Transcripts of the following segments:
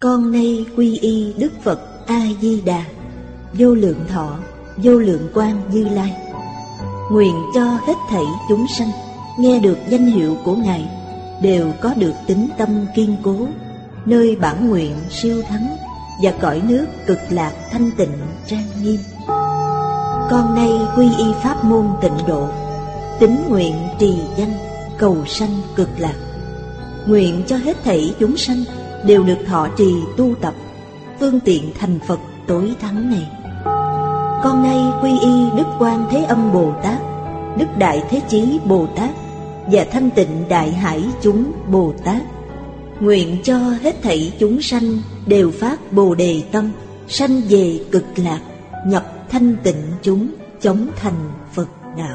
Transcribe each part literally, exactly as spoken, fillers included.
Con nay quy y Đức Phật A-di-đà, vô lượng thọ, vô lượng quang Như Lai. Nguyện cho hết thảy chúng sanh nghe được danh hiệu của Ngài đều có được tín tâm kiên cố, nơi bản nguyện siêu thắng và cõi nước cực lạc thanh tịnh trang nghiêm. Con nay quy y pháp môn tịnh độ, tín nguyện trì danh cầu sanh cực lạc. Nguyện cho hết thảy chúng sanh đều được thọ trì tu tập phương tiện thành Phật tối thắng này. Con nay quy y Đức Quan Thế Âm Bồ Tát, Đức Đại Thế Chí Bồ Tát và Thanh Tịnh Đại Hải chúng Bồ Tát. Nguyện cho hết thảy chúng sanh đều phát Bồ Đề tâm, sanh về cực lạc, nhập thanh tịnh chúng, chóng thành Phật đạo.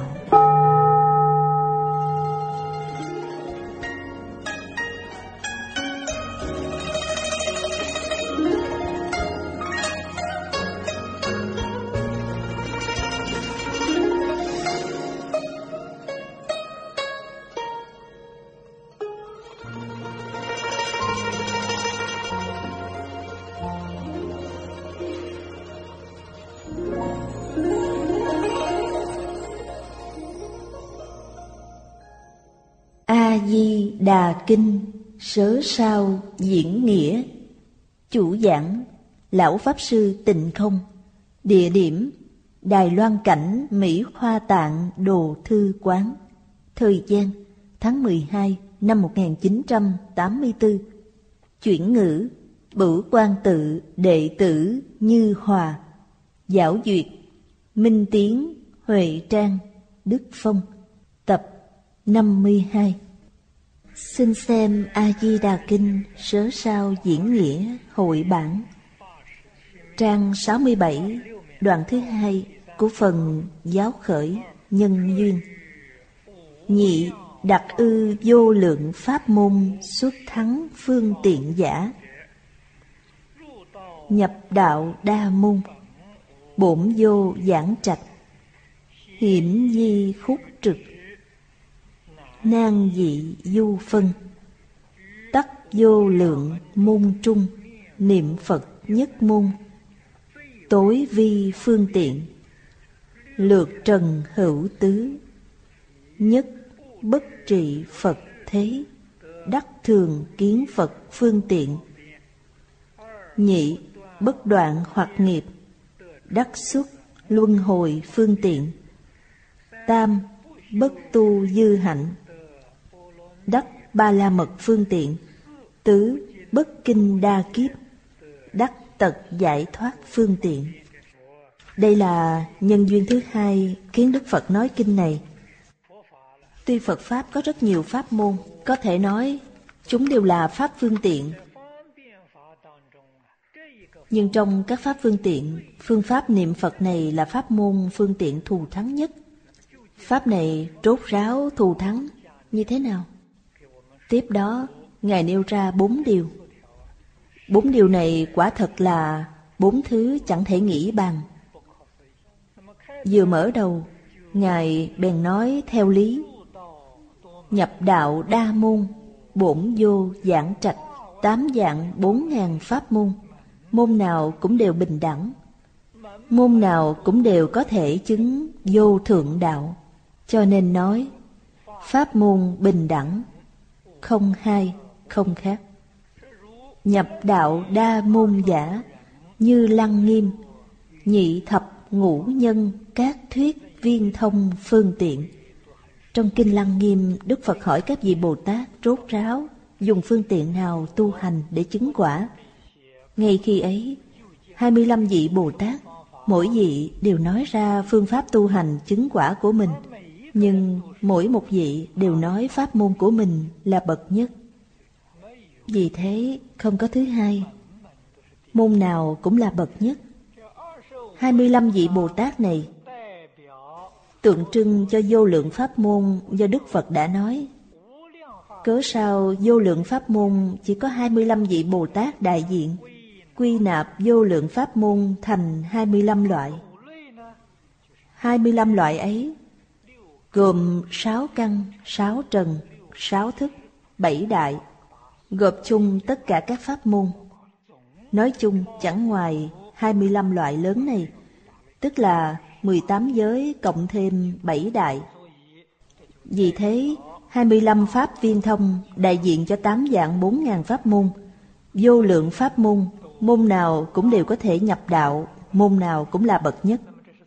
A-di-đà Kinh Sớ Sao Diễn Nghĩa. Chủ giảng Lão Pháp Sư Tịnh Không. Địa điểm Đài Loan Cảnh, Mỹ Hoa Tạng Đồ Thư Quán. Thời gian tháng mười hai năm một nghìn chín trăm tám mươi tư. Chuyển ngữ Bửu Quan Tự đệ tử Như Hòa. Giảo duyệt Minh Tiến, Huệ Trang, Đức Phong. Tập năm mươi hai. Xin xem A-di-đà Kinh Sớ Sao Diễn Nghĩa hội bản. Trang sáu mươi bảy, đoạn thứ hai của phần Giáo Khởi Nhân Duyên. Nhị đặc ư vô lượng pháp môn xuất thắng phương tiện giả. Nhập đạo đa môn, bổn vô giảng trạch, hiểm di khúc trực, nan dị du phân, tắc vô lượng môn trung, niệm Phật nhất môn, tối vi phương tiện, lược trần hữu tứ, nhất bất trị Phật thế, đắc thường kiến Phật phương tiện. Nhị bất đoạn hoặc nghiệp, đắc xuất luân hồi phương tiện. Tam bất tu dư hạnh, đắc ba la mật phương tiện. Tứ bất kinh đa kiếp, đắc tật giải thoát phương tiện. Đây là nhân duyên thứ hai khiến Đức Phật nói kinh này. Tuy Phật Pháp có rất nhiều pháp môn, có thể nói chúng đều là pháp phương tiện. Nhưng trong các pháp phương tiện, phương pháp niệm Phật này là pháp môn phương tiện thù thắng nhất. Pháp này trốt ráo thù thắng như thế nào? Tiếp đó, Ngài nêu ra bốn điều. Bốn điều này quả thật là bốn thứ chẳng thể nghĩ bàn. Vừa mở đầu, Ngài bèn nói theo lý. Nhập đạo đa môn, bổn vô giảng trạch, tám dạng bốn ngàn pháp môn. Môn nào cũng đều bình đẳng, môn nào cũng đều có thể chứng vô thượng đạo. Cho nên nói pháp môn bình đẳng, không hai không khác. Nhập đạo đa môn giả, như Lăng Nghiêm, nhị thập ngũ nhân các thuyết viên thông phương tiện. Trong kinh Lăng Nghiêm, Đức Phật hỏi các vị Bồ Tát rốt ráo dùng phương tiện nào tu hành để chứng quả. Ngay khi ấy, hai mươi lăm vị Bồ Tát, mỗi vị đều nói ra phương pháp tu hành chứng quả của mình, nhưng mỗi một vị đều nói pháp môn của mình là bậc nhất. Vì thế không có thứ hai, môn nào cũng là bậc nhất. hai mươi lăm vị Bồ Tát này tượng trưng cho vô lượng pháp môn do Đức Phật đã nói. Cớ sao vô lượng pháp môn chỉ có hai mươi lăm vị Bồ Tát đại diện, quy nạp vô lượng pháp môn thành hai mươi lăm loại. hai mươi lăm loại ấy gồm sáu căn, sáu trần, sáu thức, bảy đại, gộp chung tất cả các pháp môn. Nói chung chẳng ngoài hai mươi lăm loại lớn này, tức là mười tám giới cộng thêm bảy đại. Vì thế, hai mươi lăm pháp viên thông đại diện cho tám vạn bốn ngàn pháp môn, vô lượng pháp môn, môn nào cũng đều có thể nhập đạo, môn nào cũng là bậc nhất.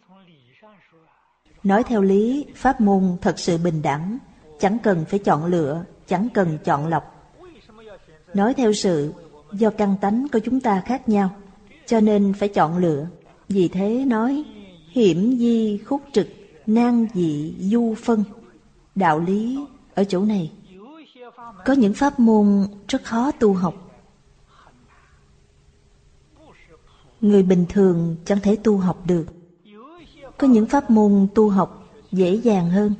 Nói theo lý, pháp môn thật sự bình đẳng, chẳng cần phải chọn lựa, chẳng cần chọn lọc. Nói theo sự, do căn tánh của chúng ta khác nhau, cho nên phải chọn lựa. Vì thế nói, hiểm di khúc trực, nan dị du phân. Đạo lý ở chỗ này. Có những pháp môn rất khó tu học. Người bình thường chẳng thể tu học được. Có những pháp môn tu học dễ dàng hơn.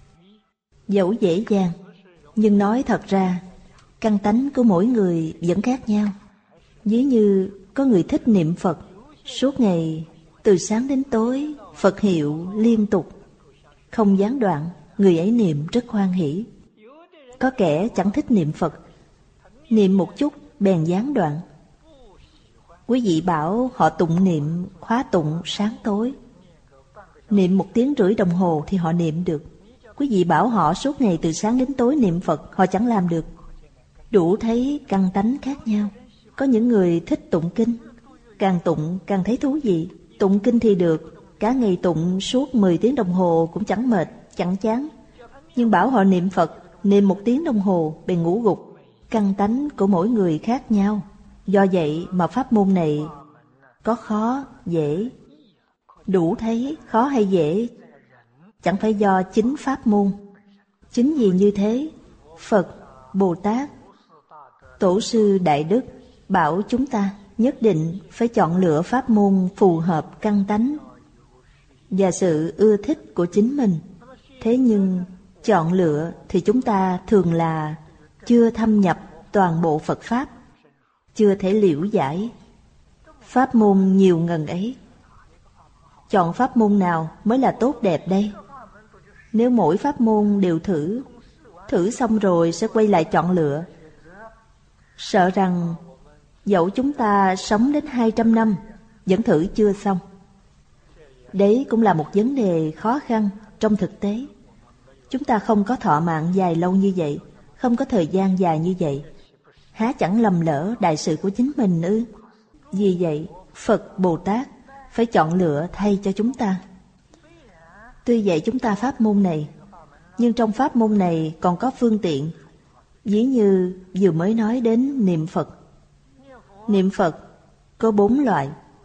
Dẫu dễ dàng, nhưng nói thật ra, căn tánh của mỗi người vẫn khác nhau. Ví như có người thích niệm Phật, suốt ngày từ sáng đến tối Phật hiệu liên tục, không gián đoạn, người ấy niệm rất hoan hỷ. Có kẻ chẳng thích niệm Phật, niệm một chút bèn gián đoạn. Quý vị bảo họ tụng niệm khóa tụng sáng tối, niệm một tiếng rưỡi đồng hồ thì họ niệm được. Quý vị bảo họ suốt ngày từ sáng đến tối niệm Phật, họ chẳng làm được. Đủ thấy căn tánh khác nhau. Có những người thích tụng kinh, càng tụng càng thấy thú vị. Tụng kinh thì được, cả ngày tụng suốt mười tiếng đồng hồ cũng chẳng mệt, chẳng chán. Nhưng bảo họ niệm Phật, niệm một tiếng đồng hồ bèn ngủ gục. Căn tánh của mỗi người khác nhau. Do vậy mà pháp môn này có khó, dễ. Đủ thấy khó hay dễ chẳng phải do chính pháp môn. Chính vì như thế, Phật, Bồ Tát, Tổ sư Đại Đức bảo chúng ta nhất định phải chọn lựa pháp môn phù hợp căn tánh và sự ưa thích của chính mình. Thế nhưng chọn lựa thì chúng ta thường là chưa thâm nhập toàn bộ Phật Pháp, chưa thể liễu giải. Pháp môn nhiều ngần ấy, chọn pháp môn nào mới là tốt đẹp đây? Nếu mỗi pháp môn đều thử, thử xong rồi sẽ quay lại chọn lựa, sợ rằng dẫu chúng ta sống đến hai trăm năm vẫn thử chưa xong. Đấy cũng là một vấn đề khó khăn trong thực tế. Chúng ta không có thọ mạng dài lâu như vậy, không có thời gian dài như vậy, há chẳng lầm lỡ đại sự của chính mình ư? Vì vậy, Phật Bồ Tát phải chọn lựa thay cho chúng ta. Tuy vậy chúng ta pháp môn này, nhưng trong pháp môn này còn có phương tiện. Ví như vừa mới nói đến niệm Phật. Niệm Phật có bốn loại: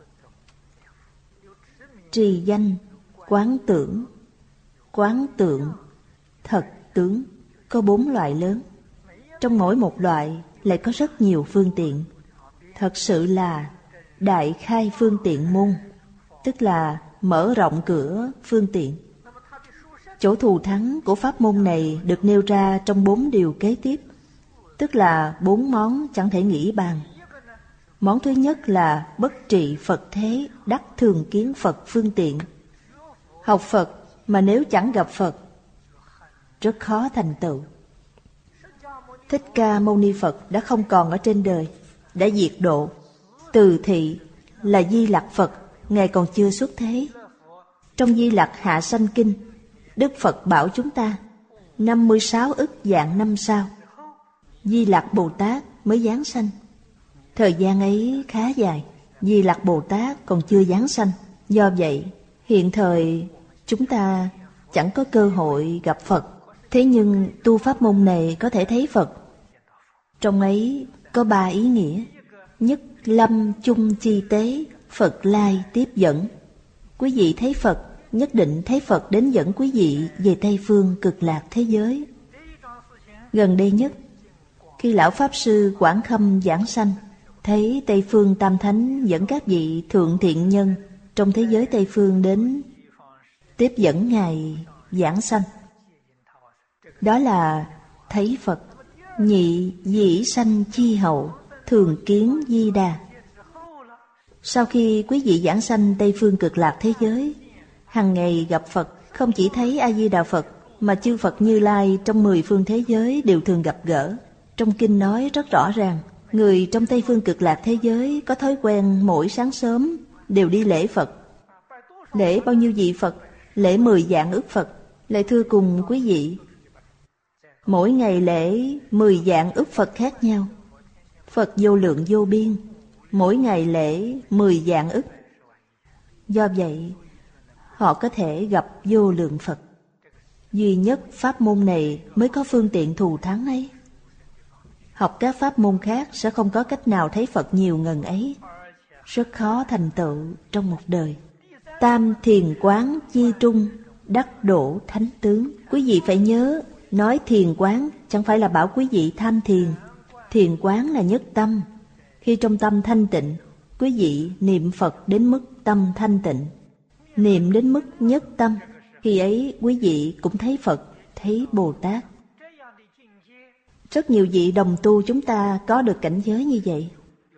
trì danh, quán tưởng, quán tượng, thật tướng. Có bốn loại lớn. Trong mỗi một loại lại có rất nhiều phương tiện. Thật sự là đại khai phương tiện môn, tức là mở rộng cửa phương tiện. Chỗ thù thắng của pháp môn này được nêu ra trong bốn điều kế tiếp, tức là bốn món chẳng thể nghĩ bàn. Món thứ nhất là bất trị Phật thế, đắc thường kiến Phật phương tiện. Học Phật mà nếu chẳng gặp Phật, rất khó thành tựu. Thích Ca Mâu Ni Phật đã không còn ở trên đời, đã diệt độ. Từ thị là Di Lặc Phật, Ngài còn chưa xuất thế. Trong Di Lặc Hạ Sanh Kinh, Đức Phật bảo chúng ta năm mươi sáu ức vạn năm sau, Di Lặc Bồ Tát mới giáng sanh. Thời gian ấy khá dài, Di Lặc Bồ Tát còn chưa giáng sanh. Do vậy, hiện thời chúng ta chẳng có cơ hội gặp Phật. Thế nhưng tu pháp môn này có thể thấy Phật. Trong ấy có ba ý nghĩa. Nhất, lâm chung chi tế, Phật lai tiếp dẫn. Quý vị thấy Phật, nhất định thấy Phật đến dẫn quý vị về Tây Phương Cực Lạc thế giới. Gần đây nhất, khi Lão Pháp Sư Quảng Khâm giảng sanh, thấy Tây Phương Tam Thánh dẫn các vị thượng thiện nhân trong thế giới Tây Phương đến tiếp dẫn Ngài giảng sanh. Đó là thấy Phật. Nhị, dĩ sanh chi hậu, thường kiến Di Đà. Sau khi quý vị giảng sanh Tây Phương Cực Lạc thế giới, hàng ngày gặp Phật, không chỉ thấy A-di-đà Phật, mà chư Phật Như Lai trong mười phương thế giới đều thường gặp gỡ. Trong kinh nói rất rõ ràng, Người trong Tây Phương Cực Lạc thế giới có thói quen mỗi sáng sớm đều đi lễ Phật. Lễ bao nhiêu vị Phật? Lễ mười vạn ức Phật. Lễ thưa cùng quý vị, mỗi ngày lễ mười vạn ức Phật khác nhau. Phật vô lượng vô biên, mỗi ngày lễ mười vạn ức. Do vậy, họ có thể gặp vô lượng Phật. Duy nhất pháp môn này mới có phương tiện thù thắng ấy. Học các pháp môn khác sẽ không có cách nào thấy Phật nhiều ngần ấy. Rất khó thành tựu trong một đời. Tam thiền quán chi trung, đắc độ thánh tướng. Quý vị phải nhớ, nói thiền quán chẳng phải là bảo quý vị tham thiền. Thiền quán là nhất tâm. Khi trong tâm thanh tịnh, quý vị niệm Phật đến mức tâm thanh tịnh. Niệm đến mức nhất tâm, khi ấy quý vị cũng thấy Phật, thấy Bồ Tát. Rất nhiều vị đồng tu chúng ta có được cảnh giới như vậy.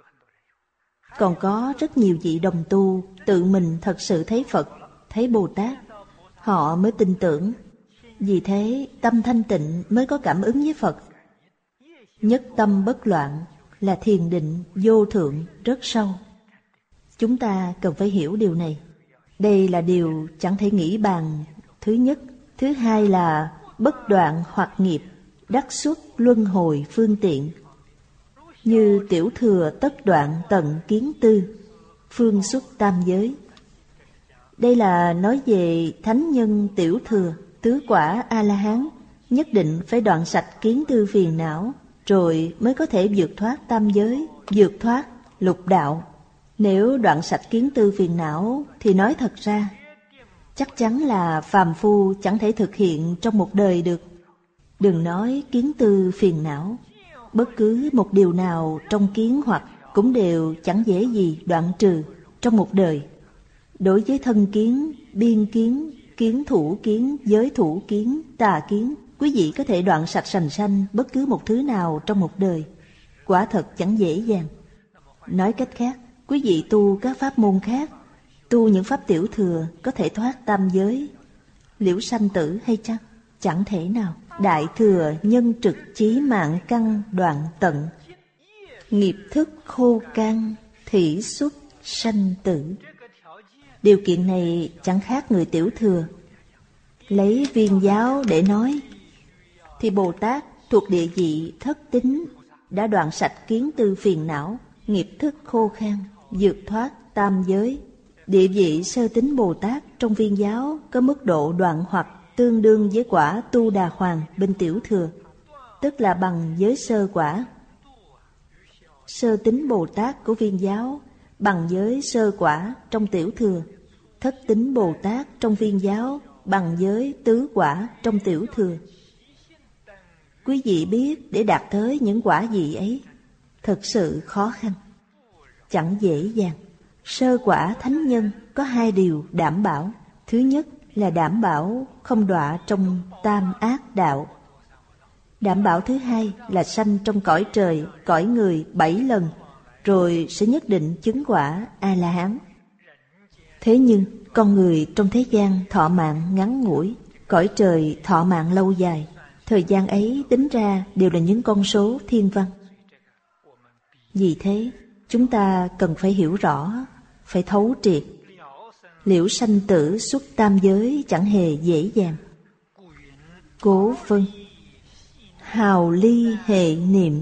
Còn có rất nhiều vị đồng tu tự mình thật sự thấy Phật, thấy Bồ Tát, họ mới tin tưởng. Vì thế tâm thanh tịnh mới có cảm ứng với Phật. Nhất tâm bất loạn là thiền định vô thượng rất sâu. Chúng ta cần phải hiểu điều này. Đây là điều chẳng thể nghĩ bàn. Thứ nhất. Thứ hai là bất đoạn hoặc nghiệp, đắc xuất luân hồi phương tiện. Như tiểu thừa tất đoạn tận kiến tư, phương xuất tam giới. Đây là nói về thánh nhân tiểu thừa, tứ quả A-la-hán, nhất định phải đoạn sạch kiến tư phiền não, rồi mới có thể vượt thoát tam giới, vượt thoát lục đạo. Nếu đoạn sạch kiến tư phiền não thì nói thật ra, chắc chắn là phàm phu chẳng thể thực hiện trong một đời được. Đừng nói kiến tư phiền não, bất cứ một điều nào trong kiến hoặc cũng đều chẳng dễ gì đoạn trừ trong một đời. Đối với thân kiến, biên kiến, kiến thủ kiến, giới thủ kiến, tà kiến, quý vị có thể đoạn sạch sành sanh bất cứ một thứ nào trong một đời. Quả thật chẳng dễ dàng. Nói cách khác, quý vị tu các pháp môn khác, tu những pháp tiểu thừa có thể thoát tam giới, liễu sanh tử hay chăng? Chẳng thể nào. Đại thừa nhân trực chí mạng căn đoạn tận, nghiệp thức khô can, thủy xuất sanh tử. Điều kiện này chẳng khác người tiểu thừa. Lấy viên giáo để nói, thì Bồ Tát thuộc địa vị thất tín, đã đoạn sạch kiến tư phiền não, nghiệp thức khô khan, vượt thoát tam giới. Địa vị sơ tín Bồ Tát trong viên giáo có mức độ đoạn hoặc tương đương với quả Tu Đà Hoàng bên tiểu thừa, tức là bằng với sơ quả. Sơ tín Bồ Tát của viên giáo bằng với sơ quả trong tiểu thừa. Thất tín Bồ Tát trong viên giáo bằng với tứ quả trong tiểu thừa. Quý vị biết để đạt tới những quả gì ấy thật sự khó khăn, chẳng dễ dàng. Sơ quả thánh nhân có hai điều đảm bảo. Thứ nhất là đảm bảo không đọa trong tam ác đạo. Đảm bảo thứ hai là sanh trong cõi trời, cõi người bảy lần, rồi sẽ nhất định chứng quả A-la-hán. Thế nhưng con người trong thế gian thọ mạng ngắn ngủi, cõi trời thọ mạng lâu dài. Thời gian ấy tính ra đều là những con số thiên văn. Vì thế chúng ta cần phải hiểu rõ, phải thấu triệt. Liễu sanh tử xuất tam giới chẳng hề dễ dàng. Cố phân hào ly hệ niệm,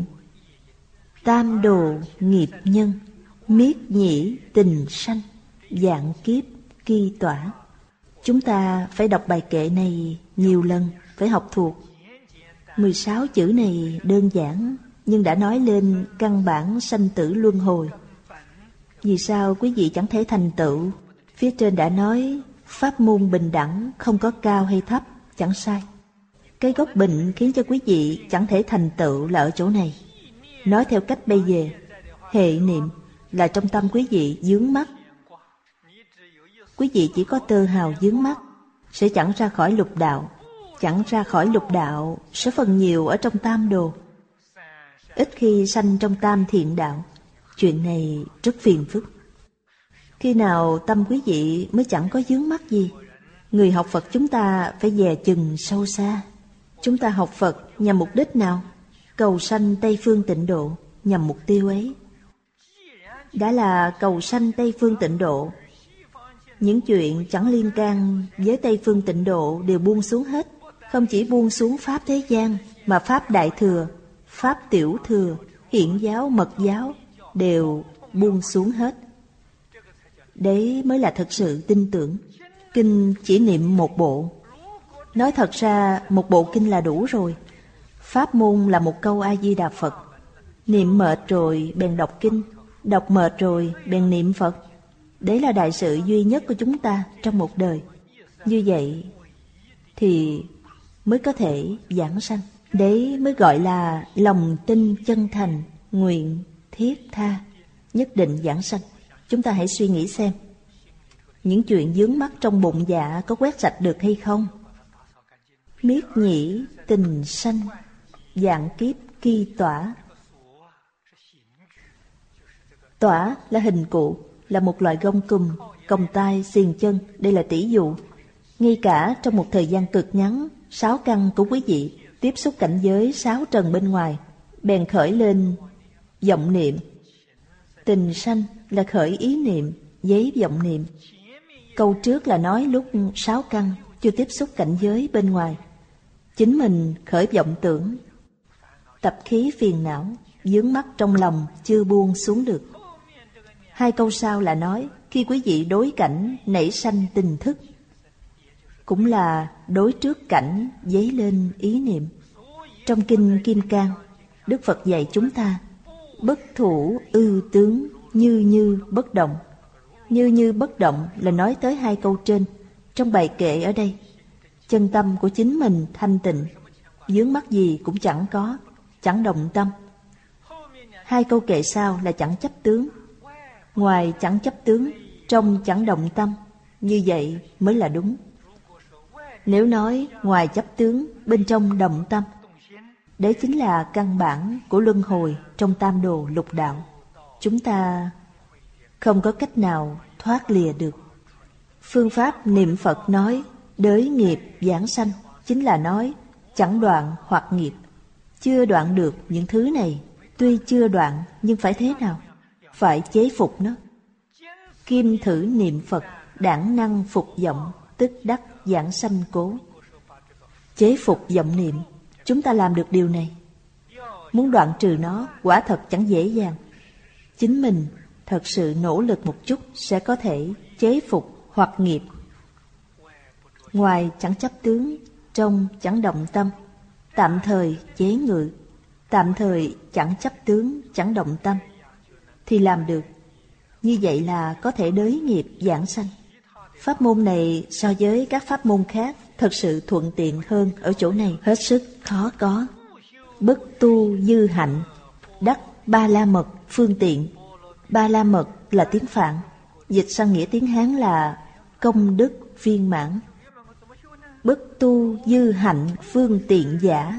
tam đồ nghiệp nhân, miết nhĩ tình sanh, vạn kiếp kỳ tỏa. Chúng ta phải đọc bài kệ này nhiều lần, phải học thuộc. mười sáu chữ này đơn giản, nhưng đã nói lên căn bản sanh tử luân hồi. Vì sao quý vị chẳng thể thành tựu? Phía trên đã nói pháp môn bình đẳng, không có cao hay thấp, chẳng sai. Cái gốc bệnh khiến cho quý vị chẳng thể thành tựu là ở chỗ này. Nói theo cách bây giờ, hệ niệm là trong tâm quý vị vướng mắc. Quý vị chỉ có tơ hào vướng mắc, sẽ chẳng ra khỏi lục đạo. Chẳng ra khỏi lục đạo sẽ phần nhiều ở trong tam đồ, ít khi sanh trong tam thiện đạo. Chuyện này rất phiền phức. Khi nào tâm quý vị mới chẳng có vướng mắc gì? Người học Phật chúng ta phải dè chừng sâu xa. Chúng ta học Phật nhằm mục đích nào? Cầu sanh Tây Phương Tịnh Độ. nhằm mục tiêu ấy. Đã là cầu sanh Tây Phương Tịnh Độ, những chuyện chẳng liên can với Tây Phương Tịnh Độ đều buông xuống hết. Không chỉ buông xuống Pháp thế gian, mà Pháp Đại Thừa, Pháp Tiểu Thừa, Hiển giáo, Mật giáo đều buông xuống hết. Đấy mới là thật sự tin tưởng. Kinh chỉ niệm một bộ. Nói thật ra một bộ kinh là đủ rồi. Pháp môn là một câu A-di-đà Phật. Niệm mệt rồi bèn đọc kinh, đọc mệt rồi bèn niệm Phật. Đấy là đại sự duy nhất của chúng ta trong một đời. Như vậy thì mới có thể giảng sanh. Đấy mới gọi là lòng tin chân thành, nguyện thiết tha, nhất định giảng sanh. Chúng ta hãy suy nghĩ xem, những chuyện vướng mắc trong bụng dạ có quét sạch được hay không? Miết nhĩ tình sanh, vạn kiếp ki tỏa. Tỏa là hình cụ, là một loại gông cùm, còng tay, xiềng chân. Đây là tỷ dụ. Ngay cả trong một thời gian cực ngắn, sáu căn của quý vị tiếp xúc cảnh giới sáu trần bên ngoài, bèn khởi lên vọng niệm. Tình sanh là khởi ý niệm, giấy vọng niệm. Câu trước là nói lúc sáu căn chưa tiếp xúc cảnh giới bên ngoài, chính mình khởi vọng tưởng, tập khí phiền não, vướng mắc trong lòng chưa buông xuống được. Hai câu sau là nói khi quý vị đối cảnh nảy sanh tình thức, cũng là đối trước cảnh dấy lên ý niệm. Trong Kinh Kim Cang, Đức Phật dạy chúng ta bất thủ ư tướng, như như bất động. Như như bất động là nói tới hai câu trên. Trong bài kệ ở đây, chân tâm của chính mình thanh tịnh, vướng mắc gì cũng chẳng có, chẳng động tâm. Hai câu kệ sau là chẳng chấp tướng. Ngoài chẳng chấp tướng, trong chẳng động tâm. Như vậy mới là đúng. Nếu nói ngoài chấp tướng, bên trong động tâm, đấy chính là căn bản của luân hồi trong tam đồ lục đạo. Chúng ta không có cách nào thoát lìa được. Phương pháp niệm Phật nói đới nghiệp giảng sanh, chính là nói chẳng đoạn hoặc nghiệp. Chưa đoạn được những thứ này. Tuy chưa đoạn nhưng phải thế nào? Phải chế phục nó. Kim thử niệm Phật, đãng năng phục vọng, tức đắc giảng sanh cố. Chế phục vọng niệm, chúng ta làm được điều này. Muốn đoạn trừ nó quả thật chẳng dễ dàng. Chính mình thật sự nỗ lực một chút sẽ có thể chế phục hoặc nghiệp. Ngoài chẳng chấp tướng, trong chẳng động tâm, tạm thời chế ngự, tạm thời chẳng chấp tướng, chẳng động tâm, thì làm được. Như vậy là có thể đới nghiệp giảng sanh. Pháp môn này so với các pháp môn khác thật sự thuận tiện hơn ở chỗ này, hết sức khó có. Bất tu dư hạnh, đắc ba la mật phương tiện. Ba la mật là tiếng Phạn, dịch sang nghĩa tiếng Hán là công đức viên mãn. Bất tu dư hạnh phương tiện giả,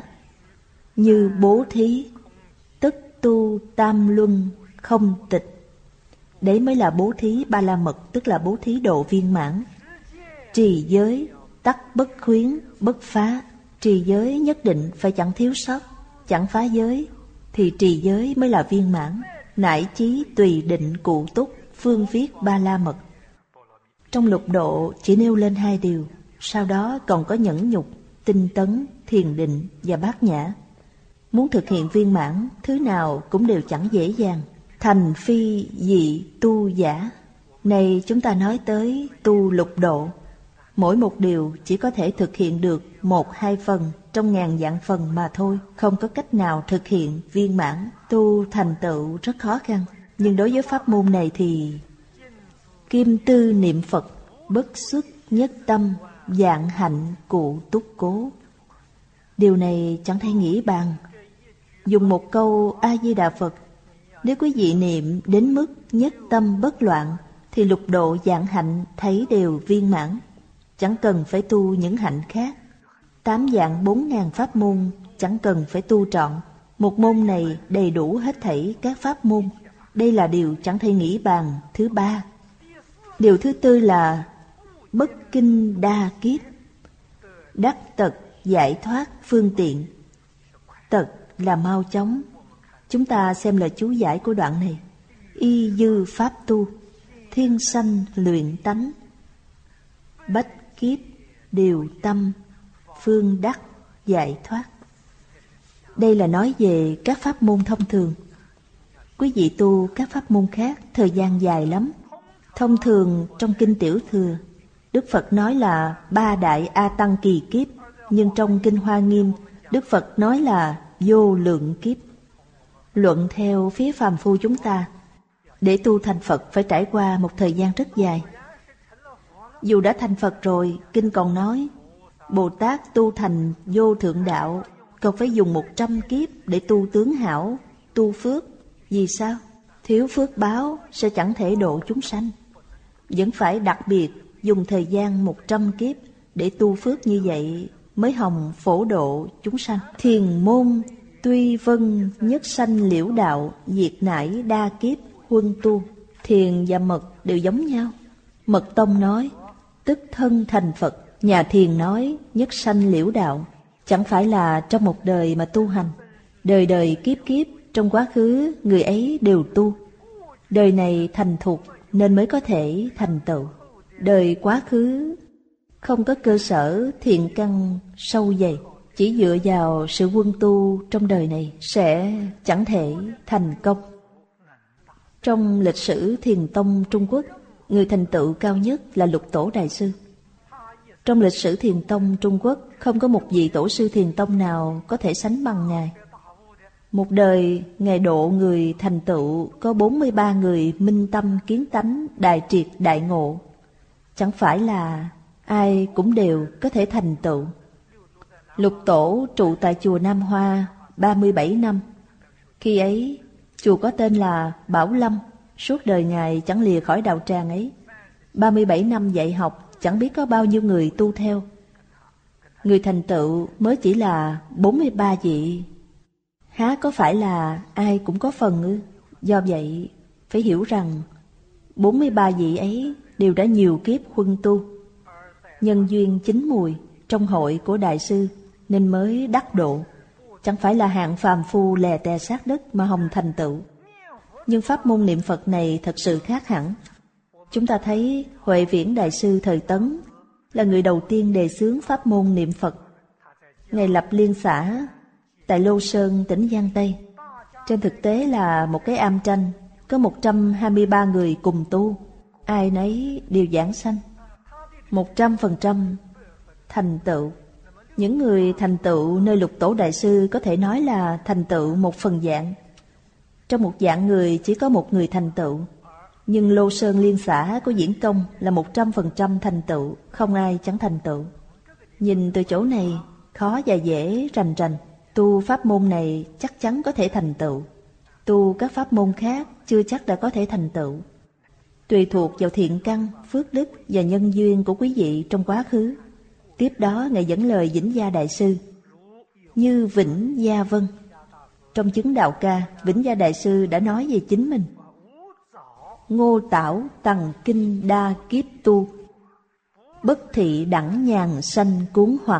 như bố thí, tức tu tam luân không tịch. Đấy mới là bố thí ba la mật, tức là bố thí độ viên mãn. Trì giới, tắc bất khuyến, bất phá. Trì giới nhất định phải chẳng thiếu sót, chẳng phá giới, thì trì giới mới là viên mãn. Nải chí tùy định cụ túc, phương viết ba la mật. Trong lục độ chỉ nêu lên hai điều, sau đó còn có nhẫn nhục, tinh tấn, thiền định và bát nhã. Muốn thực hiện viên mãn, thứ nào cũng đều chẳng dễ dàng. Thành phi dị tu giả. Này chúng ta nói tới tu lục độ, mỗi một điều chỉ có thể thực hiện được một hai phần trong ngàn vạn phần mà thôi, không có cách nào thực hiện viên mãn. Tu thành tựu rất khó khăn, nhưng đối với pháp môn này thì kim tư niệm Phật, bất xuất nhất tâm, vạn hạnh cụ túc cố. Điều này chẳng thể nghĩ bàn. Dùng một câu A-di-đà Phật, nếu quý vị niệm đến mức nhất tâm bất loạn, thì lục độ vạn hạnh thấy đều viên mãn, chẳng cần phải tu những hạnh khác. Tám vạn bốn ngàn pháp môn chẳng cần phải tu trọn, một môn này đầy đủ hết thảy các pháp môn. Đây là điều chẳng thể nghĩ bàn thứ ba. Điều thứ tư là bất kinh đa kiếp, đắc tật giải thoát phương tiện. Tật là mau chóng, Chúng ta xem lời chú giải của đoạn này. Y dư pháp tu, thiên sanh luyện tánh, bách kiếp điều tâm, phương đắc giải thoát. Đây là nói về các pháp môn thông thường. Quý vị tu các pháp môn khác thời gian dài lắm. Thông thường trong Kinh Tiểu Thừa, Đức Phật nói là ba đại A Tăng kỳ kiếp, nhưng trong Kinh Hoa Nghiêm, Đức Phật nói là vô lượng kiếp. Luận theo phía phàm phu chúng ta, để tu thành Phật phải trải qua một thời gian rất dài. Dù đã thành Phật rồi, Kinh còn nói Bồ Tát tu thành vô thượng đạo còn phải dùng một trăm kiếp để tu tướng hảo, tu phước. Vì sao? Thiếu phước báo sẽ chẳng thể độ chúng sanh. Vẫn phải đặc biệt dùng thời gian một trăm kiếp để tu phước như vậy mới hồng phổ độ chúng sanh. Thiền môn tuy vân nhất sanh liễu đạo, diệt nải đa kiếp huân tu. Thiền và mật đều giống nhau. Mật tông nói tức thân thành Phật, nhà thiền nói nhất sanh liễu đạo. Chẳng phải là trong một đời mà tu hành. Đời đời kiếp kiếp trong quá khứ người ấy đều tu. Đời này thành thục nên mới có thể thành tựu. Đời quá khứ không có cơ sở thiện căn sâu dày, chỉ dựa vào sự quân tu trong đời này sẽ chẳng thể thành công. Trong lịch sử Thiền tông Trung Quốc, người thành tựu cao nhất là Lục Tổ Đại Sư. Trong lịch sử Thiền tông Trung Quốc, không có một vị tổ sư Thiền tông nào có thể sánh bằng Ngài. Một đời, Ngài độ người thành tựu có bốn mươi ba người minh tâm kiến tánh, đại triệt đại ngộ. Chẳng phải là ai cũng đều có thể thành tựu. Lục Tổ trụ tại chùa Nam Hoa ba mươi bảy năm. Khi ấy, chùa có tên là Bảo Lâm. Suốt đời Ngài chẳng lìa khỏi đạo tràng ấy. ba mươi bảy năm dạy học, chẳng biết có bao nhiêu người tu theo. Người thành tựu mới chỉ là bốn mươi ba vị. Há có phải là ai cũng có phần ư? Do vậy, phải hiểu rằng bốn mươi ba vị ấy đều đã nhiều kiếp huân tu. Nhân duyên chín mùi trong hội của Đại sư nên mới đắc độ. Chẳng phải là hạng phàm phu lè tè sát đất mà hồng thành tựu. Nhưng pháp môn niệm Phật này thật sự khác hẳn. Chúng ta thấy Huệ Viễn Đại sư thời Tấn là người đầu tiên đề xướng pháp môn niệm Phật. Ngài lập liên xã tại Lô Sơn, tỉnh Giang Tây. Trên thực tế là một cái am tranh, có một trăm hai mươi ba người cùng tu, ai nấy đều giảng sanh, một trăm phần trăm thành tựu. Những người thành tựu nơi Lục Tổ Đại sư có thể nói là thành tựu một phần vạn. Trong một vạn người chỉ có một người thành tựu. Nhưng Lô Sơn liên xã của Diễn Công là một trăm phần trăm thành tựu, không ai chẳng thành tựu. Nhìn từ chỗ này, khó và dễ rành rành. Tu pháp môn này chắc chắn có thể thành tựu. Tu các pháp môn khác chưa chắc đã có thể thành tựu. Tùy thuộc vào thiện căn, phước đức và nhân duyên của quý vị trong quá khứ. Tiếp đó Ngài dẫn lời Vĩnh Gia Đại sư như Vĩnh Gia Vân. Trong chứng đạo ca, Vĩnh Gia Đại sư đã nói về chính mình. Ngô tảo tằng kinh đa kiếp tu, bất thị đẳng nhàn sanh cuốn hoặc.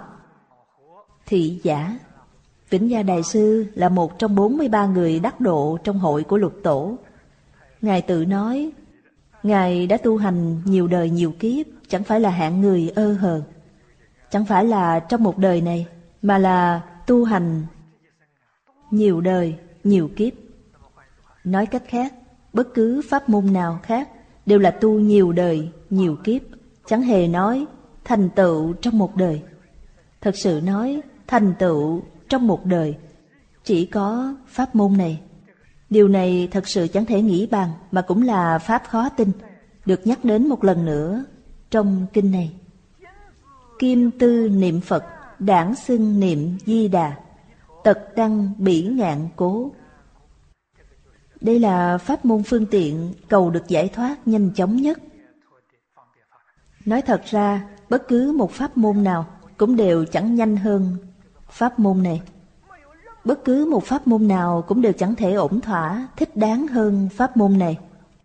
Thị giả. Vĩnh Gia Đại sư là một trong bốn mươi ba người đắc độ trong hội của Lục Tổ. Ngài tự nói, Ngài đã tu hành nhiều đời nhiều kiếp, chẳng phải là hạng người ơ hờ. Chẳng phải là trong một đời này, mà là tu hành nhiều đời, nhiều kiếp. Nói cách khác, bất cứ pháp môn nào khác đều là tu nhiều đời, nhiều kiếp. Chẳng hề nói thành tựu trong một đời. Thật sự nói thành tựu trong một đời chỉ có pháp môn này. Điều này thật sự chẳng thể nghĩ bàn, mà cũng là pháp khó tin, được nhắc đến một lần nữa trong kinh này. Kim tư niệm Phật, đảng xưng niệm Di Đà, tật đăng bỉ ngạn cố. Đây là pháp môn phương tiện cầu được giải thoát nhanh chóng nhất. Nói thật ra, bất cứ một pháp môn nào cũng đều chẳng nhanh hơn pháp môn này. Bất cứ một pháp môn nào cũng đều chẳng thể ổn thỏa, thích đáng hơn pháp môn này.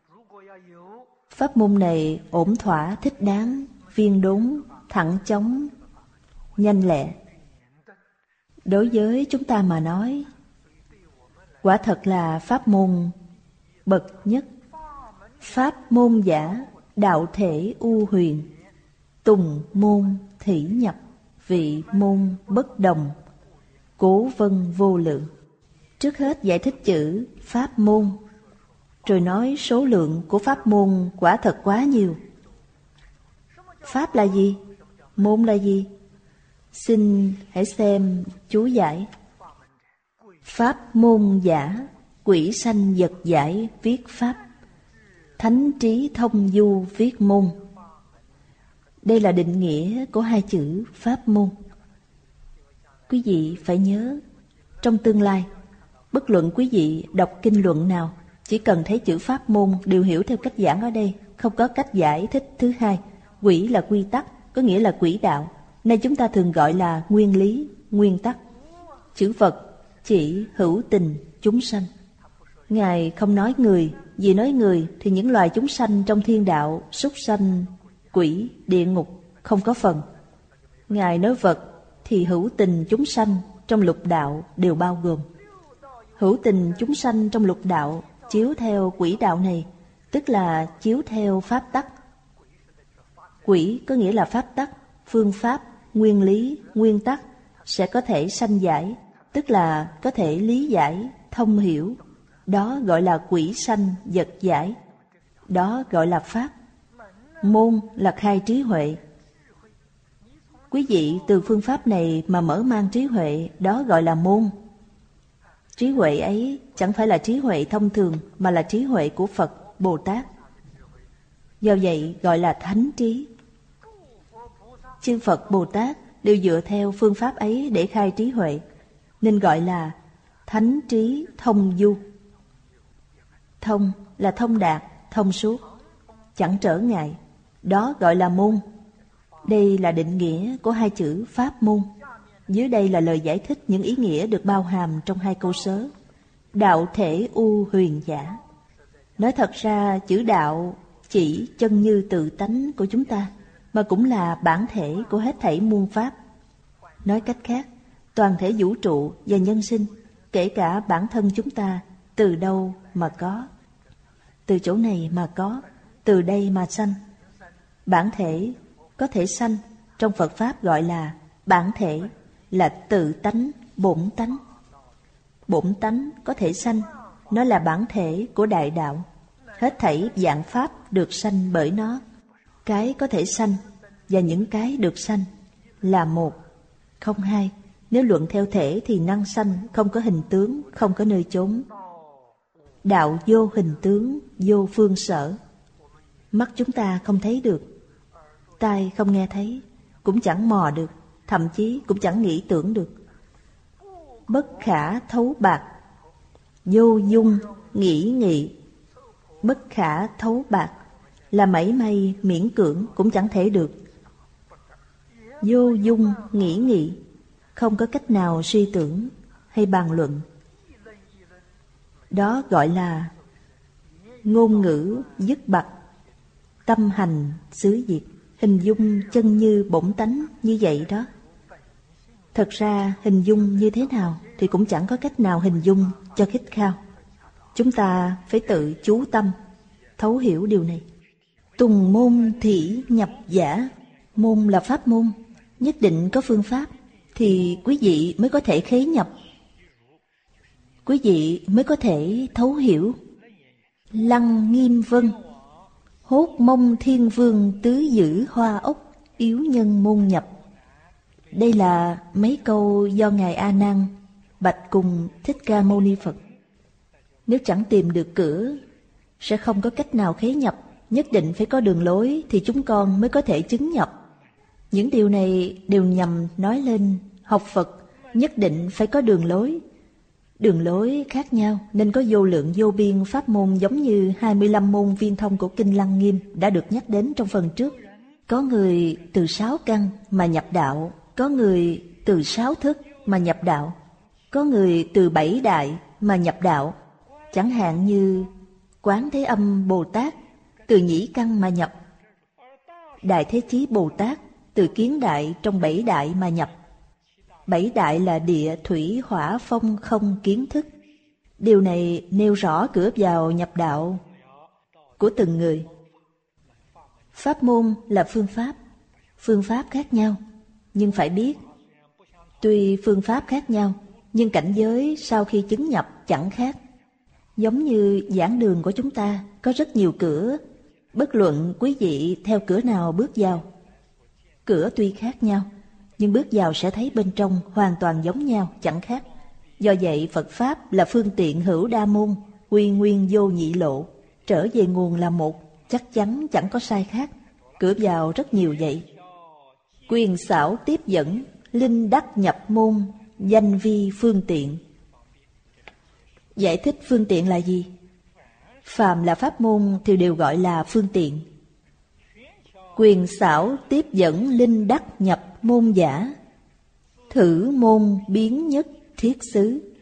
Pháp môn này ổn thỏa, thích đáng, viên đốn, thẳng chóng, nhanh lẹ. Đối với chúng ta mà nói, Quả thật là pháp môn bậc nhất. Pháp môn giả, đạo thể u huyền. Tùng môn thỉ nhập, vị môn bất đồng. Cố vân vô lượng. Trước hết giải thích chữ pháp môn, rồi nói số lượng của pháp môn quả thật quá nhiều. Pháp là gì? Môn là gì? Xin hãy xem chú giải. Pháp môn giả, quỷ sanh vật giải viết pháp. Thánh trí thông du viết môn. Đây là định nghĩa của hai chữ pháp môn. Quý vị phải nhớ, trong tương lai, bất luận quý vị đọc kinh luận nào, chỉ cần thấy chữ pháp môn đều hiểu theo cách giảng ở đây, không có cách giải thích thứ hai. Quỷ là quy tắc, có nghĩa là quỹ đạo. Nay chúng ta thường gọi là nguyên lý, nguyên tắc. Chữ Phật chỉ hữu tình chúng sanh. Ngài không nói người, vì nói người thì những loài chúng sanh trong thiên đạo, súc sanh, quỷ, địa ngục không có phần. Ngài nói vật thì hữu tình chúng sanh trong lục đạo đều bao gồm. Hữu tình chúng sanh trong lục đạo chiếu theo quỹ đạo này, tức là chiếu theo pháp tắc. Quỹ có nghĩa là pháp tắc, phương pháp, nguyên lý, nguyên tắc sẽ có thể sanh giải, tức là có thể lý giải, thông hiểu. Đó gọi là quỹ sanh vật giải. Đó gọi là pháp. Môn là khai trí huệ. Quý vị từ phương pháp này mà mở mang trí huệ, đó gọi là môn. Trí huệ ấy chẳng phải là trí huệ thông thường, mà là trí huệ của Phật, Bồ Tát. Do vậy gọi là thánh trí. Chư Phật Bồ Tát đều dựa theo phương pháp ấy để khai trí huệ, nên gọi là thánh trí thông du. Thông là thông đạt, thông suốt, chẳng trở ngại. Đó gọi là môn. Đây là định nghĩa của hai chữ pháp môn. Dưới đây là lời giải thích những ý nghĩa được bao hàm trong hai câu sớ. Đạo thể u huyền giả. Nói thật ra chữ đạo chỉ chân như tự tánh của chúng ta, mà cũng là bản thể của hết thảy muôn pháp. Nói cách khác, toàn thể vũ trụ và nhân sinh, kể cả bản thân chúng ta, từ đâu mà có? Từ chỗ này mà có, từ đây mà sanh. Bản thể có thể sanh, trong Phật Pháp gọi là bản thể, là tự tánh, bổn tánh. Bổn tánh có thể sanh, nó là bản thể của đại đạo. Hết thảy vạn pháp được sanh bởi nó. Cái có thể sanh và những cái được sanh là một, không hai. Nếu luận theo thể thì năng sanh không có hình tướng, không có nơi chốn. Đạo vô hình tướng, vô phương sở. Mắt chúng ta không thấy được, tai không nghe thấy, cũng chẳng mò được, thậm chí cũng chẳng nghĩ tưởng được. Bất khả thấu bạc, vô dung nghĩ nghị. Bất khả thấu bạc là mảy may miễn cưỡng cũng chẳng thể được. Vô dung nghĩ nghị, không có cách nào suy tưởng hay bàn luận. Đó gọi là ngôn ngữ dứt bặt, tâm hành xứ diệt. Hình dung chân như bổn tánh như vậy đó. Thật ra hình dung như thế nào thì cũng chẳng có cách nào hình dung cho khít khao. Chúng ta phải tự chú tâm, thấu hiểu điều này. Tùng môn thỉ nhập giả. Môn là pháp môn, nhất định có phương pháp, thì quý vị mới có thể khế nhập, quý vị mới có thể thấu hiểu. Lăng nghiêm vân, hốt mông thiên vương tứ giữ hoa ốc, yếu nhân môn nhập. Đây là mấy câu do Ngài A Nan bạch cùng Thích Ca Mâu Ni Phật. Nếu chẳng tìm được cửa, sẽ không có cách nào khế nhập. Nhất định phải có đường lối thì chúng con mới có thể chứng nhập. Những điều này đều nhằm nói lên học Phật nhất định phải có đường lối. Đường lối khác nhau nên có vô lượng vô biên pháp môn, giống như hai mươi lăm môn viên thông của Kinh Lăng Nghiêm đã được nhắc đến trong phần trước. Có người từ sáu căn mà nhập đạo, có người từ sáu thức mà nhập đạo, có người từ bảy đại mà nhập đạo. Chẳng hạn như Quán Thế Âm Bồ Tát từ nhĩ căn mà nhập, Đại Thế Chí Bồ Tát từ kiến đại trong bảy đại mà nhập. Bảy đại là địa, thủy, hỏa, phong, không, kiến thức. Điều này nêu rõ cửa vào nhập đạo của từng người. Pháp môn là phương pháp, phương pháp khác nhau, nhưng phải biết, tuy phương pháp khác nhau, nhưng cảnh giới sau khi chứng nhập chẳng khác. Giống như giảng đường của chúng ta có rất nhiều cửa, bất luận quý vị theo cửa nào bước vào. Cửa tuy khác nhau, nhưng bước vào sẽ thấy bên trong hoàn toàn giống nhau, chẳng khác. Do vậy Phật Pháp là phương tiện hữu đa môn, quy nguyên vô nhị lộ, trở về nguồn là một, chắc chắn chẳng có sai khác. Cửa vào rất nhiều vậy. Quyền xảo tiếp dẫn, linh đắc nhập môn, danh vi phương tiện. Giải thích phương tiện là gì? Phàm là pháp môn thì đều gọi là phương tiện. Quyền xảo tiếp dẫn linh đắc nhập môn giả, thử môn biến nhất thiết xứ.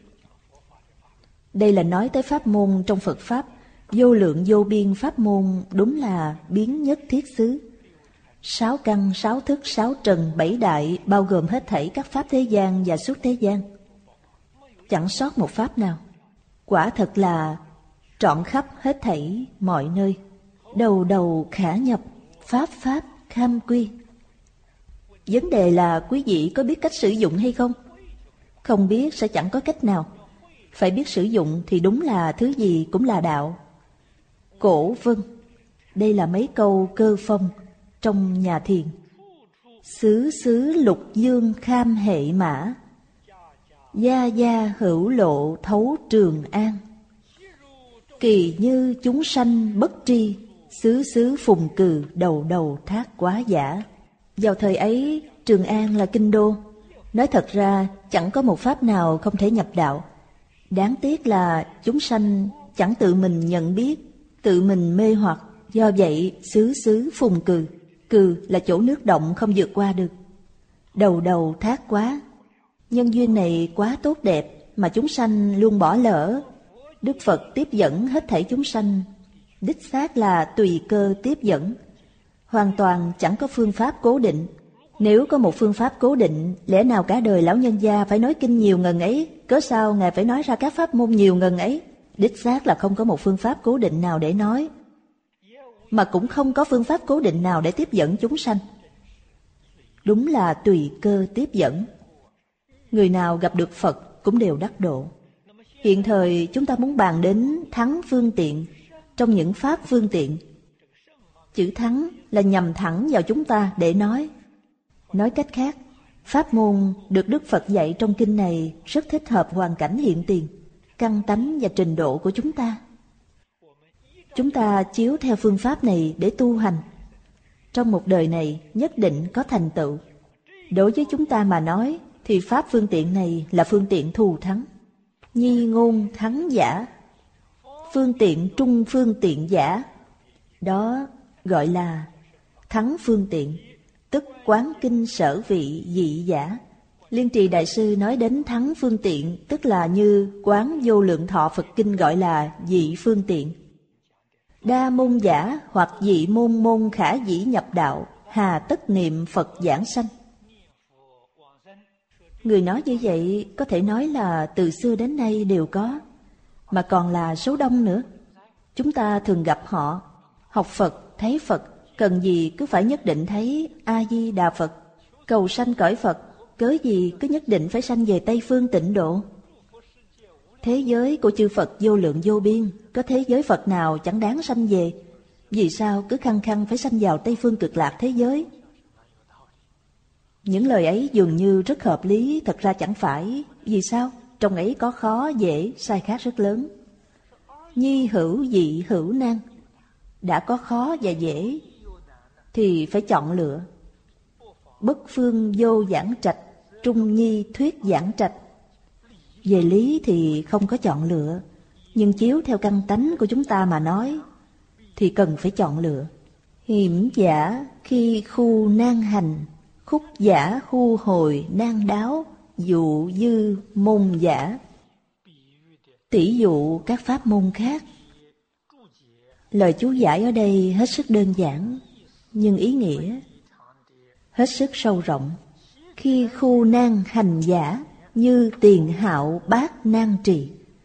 Đây là nói tới pháp môn trong Phật Pháp. Vô lượng vô biên pháp môn đúng là biến nhất thiết xứ. Sáu căn, sáu thức, sáu trần, bảy đại bao gồm hết thảy các pháp thế gian và suốt thế gian. Chẳng sót một pháp nào. Quả thật là trọn khắp hết thảy mọi nơi. Đầu đầu khả nhập, pháp pháp kham quy. Vấn đề là quý vị có biết cách sử dụng hay không? Không biết sẽ chẳng có cách nào. Phải biết sử dụng thì đúng là thứ gì cũng là đạo. Cổ vân, đây là mấy câu cơ phong trong nhà thiền. Xứ xứ lục dương kham hệ mã, gia gia hữu lộ thấu trường an. Kỳ như chúng sanh bất tri, xứ xứ phùng cừ đầu đầu thác quá giả. Vào thời ấy, Trường An là kinh đô. Nói thật ra chẳng có một pháp nào không thể nhập đạo. Đáng tiếc là chúng sanh chẳng tự mình nhận biết, tự mình mê hoặc. Do vậy xứ xứ phùng cừ, cừ là chỗ nước động không vượt qua được. Đầu đầu thác quá, nhân duyên này quá tốt đẹp mà chúng sanh luôn bỏ lỡ. Đức Phật tiếp dẫn hết thảy chúng sanh, đích xác là tùy cơ tiếp dẫn, hoàn toàn chẳng có phương pháp cố định. Nếu có một phương pháp cố định, lẽ nào cả đời lão nhân gia phải nói kinh nhiều ngần ấy? Cớ sao Ngài phải nói ra các pháp môn nhiều ngần ấy? Đích xác là không có một phương pháp cố định nào để nói, mà cũng không có phương pháp cố định nào để tiếp dẫn chúng sanh. Đúng là tùy cơ tiếp dẫn. Người nào gặp được Phật cũng đều đắc độ. Hiện thời chúng ta muốn bàn đến thắng phương tiện trong những pháp phương tiện. Chữ thắng là nhằm thẳng vào chúng ta để nói. Nói cách khác, pháp môn được Đức Phật dạy trong kinh này rất thích hợp hoàn cảnh hiện tiền, căn tánh và trình độ của chúng ta. Chúng ta chiếu theo phương pháp này để tu hành, trong một đời này nhất định có thành tựu. Đối với chúng ta mà nói thì pháp phương tiện này là phương tiện thù thắng, nhi ngôn thắng giả, phương tiện trung phương tiện giả. Đó gọi là thắng phương tiện, tức quán kinh sở vị dị giả. Liên Trì Đại Sư nói đến thắng phương tiện, tức là như quán vô lượng thọ Phật kinh gọi là dị phương tiện. Đa môn giả hoặc dị môn môn khả dĩ nhập đạo, hà tất niệm Phật giảng sanh. Người nói như vậy có thể nói là từ xưa đến nay đều có, mà còn là số đông nữa. Chúng ta thường gặp họ, học Phật, thấy Phật, cần gì cứ phải nhất định thấy A-di-đà Phật, cầu sanh cõi Phật, cớ gì cứ nhất định phải sanh về Tây Phương Tịnh Độ. Thế giới của chư Phật vô lượng vô biên, có thế giới Phật nào chẳng đáng sanh về? Vì sao cứ khăng khăng phải sanh vào Tây Phương Cực Lạc thế giới? Những lời ấy dường như rất hợp lý, thật ra chẳng phải. Vì sao? Trong ấy có khó, dễ, sai khác rất lớn. Nhi hữu dị hữu nan. Đã có khó và dễ thì phải chọn lựa. Bất phương vô giảng trạch, trung nhi thuyết giảng trạch. Về lý thì không có chọn lựa, nhưng chiếu theo căn tánh của chúng ta mà nói thì cần phải chọn lựa. Hiểm giả khi khu nan hành, khúc giả khu hồi nan đáo, dụ dư môn giả. Tỷ dụ các pháp môn khác. Lời chú giải ở đây hết sức đơn giản, nhưng ý nghĩa hết sức sâu rộng. Khi khu nan hành giả, như tiền hạo bát nan trì,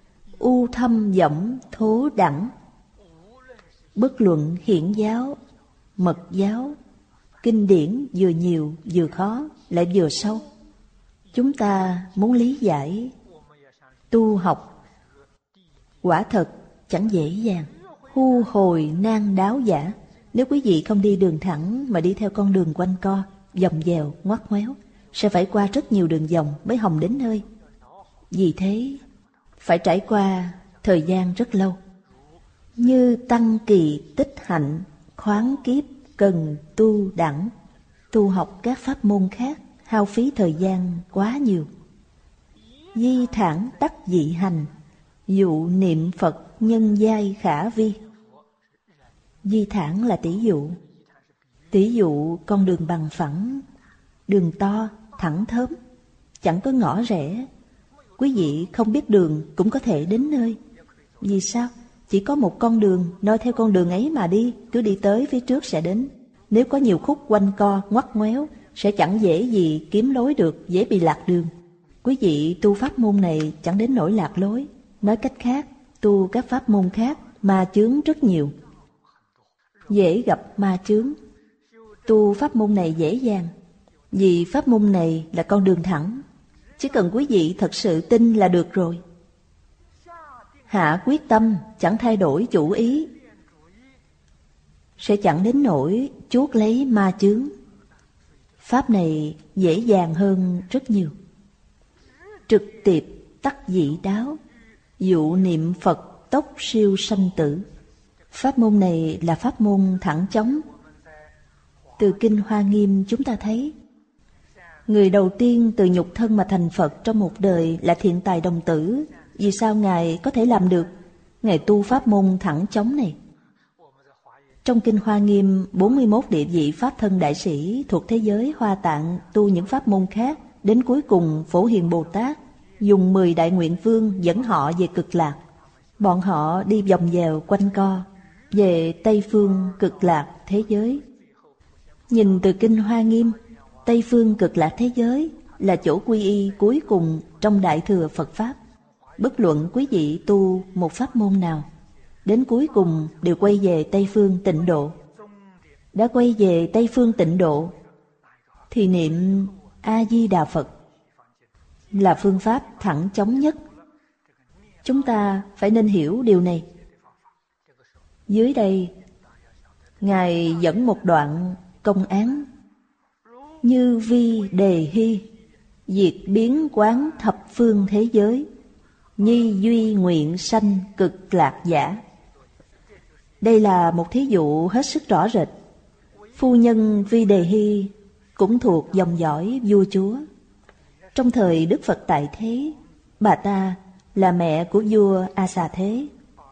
u thâm dõng thố đẳng. Bất luận hiển giáo, mật giáo, kinh điển vừa nhiều vừa khó lại vừa sâu. Chúng ta muốn lý giải, tu học quả thật chẳng dễ dàng, hu hồi nan đáo giả. Nếu quý vị không đi đường thẳng mà đi theo con đường quanh co, vòng vèo, ngoắt ngoéo, sẽ phải qua rất nhiều đường vòng mới hòng đến nơi. Vì thế, phải trải qua thời gian rất lâu. Như tăng kỳ tích hạnh, khoáng kiếp cần tu đẳng. Tu học các pháp môn khác hao phí thời gian quá nhiều. Di thản đắc dị hành, dụ niệm Phật nhân giai khả vi. Di thản là tỷ dụ. Tỷ dụ con đường bằng phẳng, đường to, thẳng thớm, chẳng có ngõ rẽ. Quý vị không biết đường cũng có thể đến nơi. Vì sao? Chỉ có một con đường, noi theo con đường ấy mà đi, cứ đi tới phía trước sẽ đến. Nếu có nhiều khúc quanh co, ngoắt ngoéo, sẽ chẳng dễ gì kiếm lối được, dễ bị lạc đường. Quý vị tu pháp môn này chẳng đến nỗi lạc lối. Nói cách khác, tu các pháp môn khác, ma chướng rất nhiều, dễ gặp ma chướng. Tu pháp môn này dễ dàng, vì pháp môn này là con đường thẳng. Chỉ cần quý vị thật sự tin là được rồi. Hạ quyết tâm, chẳng thay đổi chủ ý, sẽ chẳng đến nỗi chuốc lấy ma chướng. Pháp này dễ dàng hơn rất nhiều. Trực tiếp tắc dị đáo, dụ niệm Phật tốc siêu sanh tử. Pháp môn này là pháp môn thẳng chóng. Từ Kinh Hoa Nghiêm chúng ta thấy, người đầu tiên từ nhục thân mà thành Phật trong một đời là Thiện Tài Đồng Tử. Vì sao Ngài có thể làm được? Ngài tu pháp môn thẳng chóng này. Trong Kinh Hoa Nghiêm, bốn mươi mốt địa vị Pháp thân đại sĩ thuộc thế giới Hoa Tạng tu những pháp môn khác. Đến cuối cùng Phổ Hiền Bồ Tát dùng mười đại nguyện vương dẫn họ về cực lạc. Bọn họ đi vòng vèo quanh co về Tây Phương cực lạc thế giới. Nhìn từ Kinh Hoa Nghiêm, Tây Phương cực lạc thế giới là chỗ quy y cuối cùng trong Đại Thừa Phật Pháp. Bất luận quý vị tu một pháp môn nào, đến cuối cùng đều quay về Tây Phương Tịnh Độ. Đã quay về Tây Phương Tịnh Độ thì niệm A-di-đà Phật là phương pháp thẳng chóng nhất. Chúng ta phải nên hiểu điều này. Dưới đây, Ngài dẫn một đoạn công án. Như vi đề hy, diệt biến quán thập phương thế giới, nhi duy nguyện sanh cực lạc giả. Đây là một thí dụ hết sức rõ rệt. Phu nhân Vi Đề Hy cũng thuộc dòng dõi vua chúa. Trong thời Đức Phật tại thế, bà ta là mẹ của vua A Xà Thế.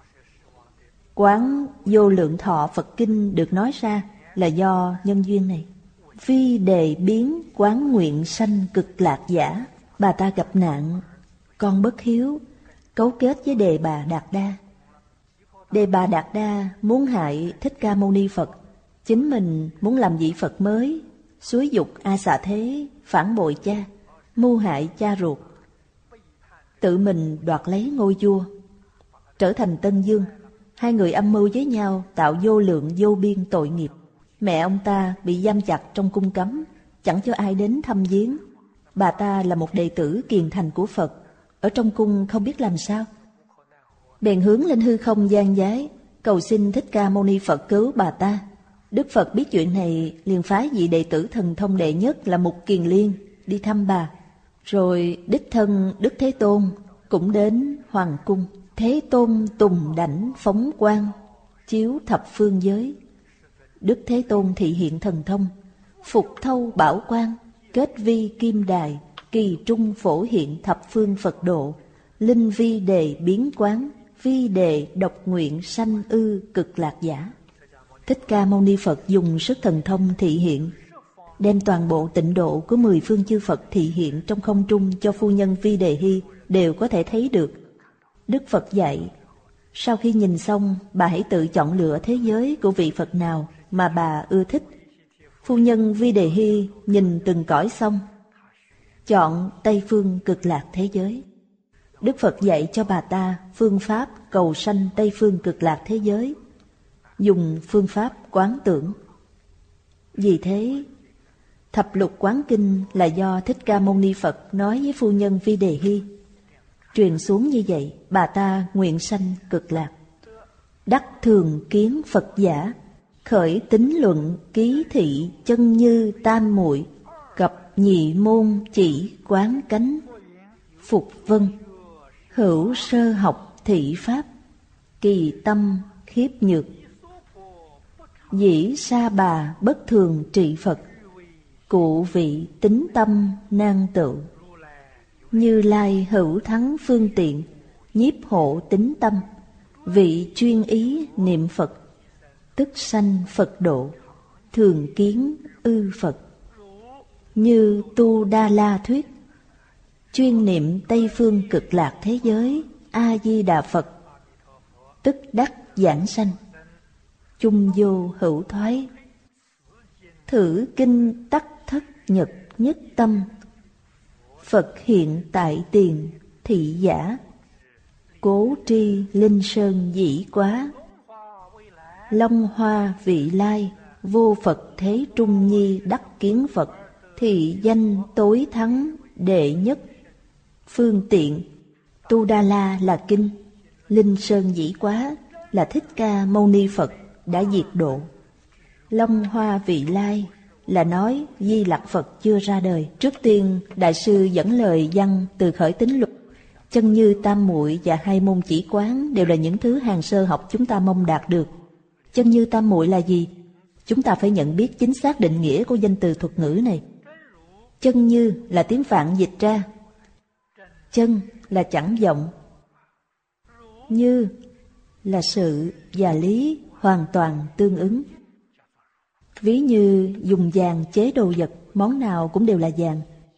Quán Vô Lượng Thọ Phật Kinh được nói ra là do nhân duyên này. Vi đề biến quán nguyện sanh cực lạc giả. Bà ta gặp nạn, con bất hiếu, cấu kết với Đề Bà Đạt Đa. Đề Bà Đạt Đa muốn hại Thích Ca Mâu Ni Phật, chính mình muốn làm vị Phật mới, xúi dục A Xà Thế phản bội cha, mưu hại cha ruột, tự mình đoạt lấy ngôi vua, trở thành Tân Dương. Hai người âm mưu với nhau tạo vô lượng vô biên tội nghiệp. Mẹ ông ta bị giam chặt trong cung cấm, chẳng cho ai đến thăm viếng. Bà ta là một đệ tử kiền thành của Phật, ở trong cung không biết làm sao, bèn hướng lên hư không gian giái, cầu xin Thích Ca Mâu Ni Phật cứu bà ta. Đức Phật biết chuyện này, liền phái vị đệ tử thần thông đệ nhất là Mục Kiền Liên đi thăm bà. Rồi đích thân Đức Thế Tôn cũng đến hoàng cung. Thế Tôn tùng đảnh phóng quang, chiếu thập phương giới. Đức Thế Tôn thị hiện thần thông, phục thâu bảo quang, kết vi kim đài, kỳ trung phổ hiện thập phương Phật độ, linh vi đề biến quán, vi đề độc nguyện sanh ư cực lạc giả. Thích Ca Mâu Ni Phật dùng sức thần thông thị hiện, đem toàn bộ tịnh độ của mười phương chư Phật thị hiện trong không trung cho phu nhân Vi Đề Hy đều có thể thấy được. Đức Phật dạy, sau khi nhìn xong, bà hãy tự chọn lựa thế giới của vị Phật nào mà bà ưa thích. Phu nhân Vi Đề Hy nhìn từng cõi xong, chọn Tây Phương cực lạc thế giới. Đức Phật dạy cho bà ta phương pháp cầu sanh Tây Phương Cực Lạc thế giới, dùng phương pháp quán tưởng. Vì thế, Thập Lục Quán Kinh là do Thích Ca Mâu Ni Phật nói với phu nhân Vi Đề Hy. Truyền xuống như vậy, bà ta nguyện sanh Cực Lạc. Đắc thường kiến Phật giả, khởi tín luận ký thị chân như tam muội, cập nhị môn chỉ quán cánh. Phục vân, hữu sơ học thị pháp, kỳ tâm khiếp nhược. Dĩ sa bà bất thường trị Phật, cụ vị tính tâm nan tự. Như Lai hữu thắng phương tiện, nhiếp hộ tính tâm, vị chuyên ý niệm Phật, tức sanh Phật độ, thường kiến ư Phật. Như Tu Đa La thuyết, chuyên niệm Tây Phương Cực Lạc thế giới A Di Đà Phật, tức đắc giảng sanh, chung vô hữu thoái. Thử kinh tắc thất nhật nhất tâm, Phật hiện tại tiền thị giả. Cố tri linh sơn dĩ quá, Long hoa vị lai, vô Phật thế trung nhi đắc kiến Phật, thị danh tối thắng đệ nhất. Phương tiện, Tu Đa La là kinh, Linh sơn dĩ quá là Thích Ca Mâu Ni Phật đã diệt độ. Long hoa vị lai là nói Di Lặc Phật chưa ra đời. Trước tiên, Đại sư dẫn lời văn từ khởi tín luật. Chân như tam muội và hai môn chỉ quán đều là những thứ hàng sơ học chúng ta mong đạt được. Chân như tam muội là gì? Chúng ta phải nhận biết chính xác định nghĩa của danh từ thuật ngữ này. Chân như là tiếng Phạn dịch ra. Chân là chẳng vọng, như là sự và lý hoàn toàn tương ứng. Ví như dùng vàng chế đồ vật, món nào cũng đều là vàng.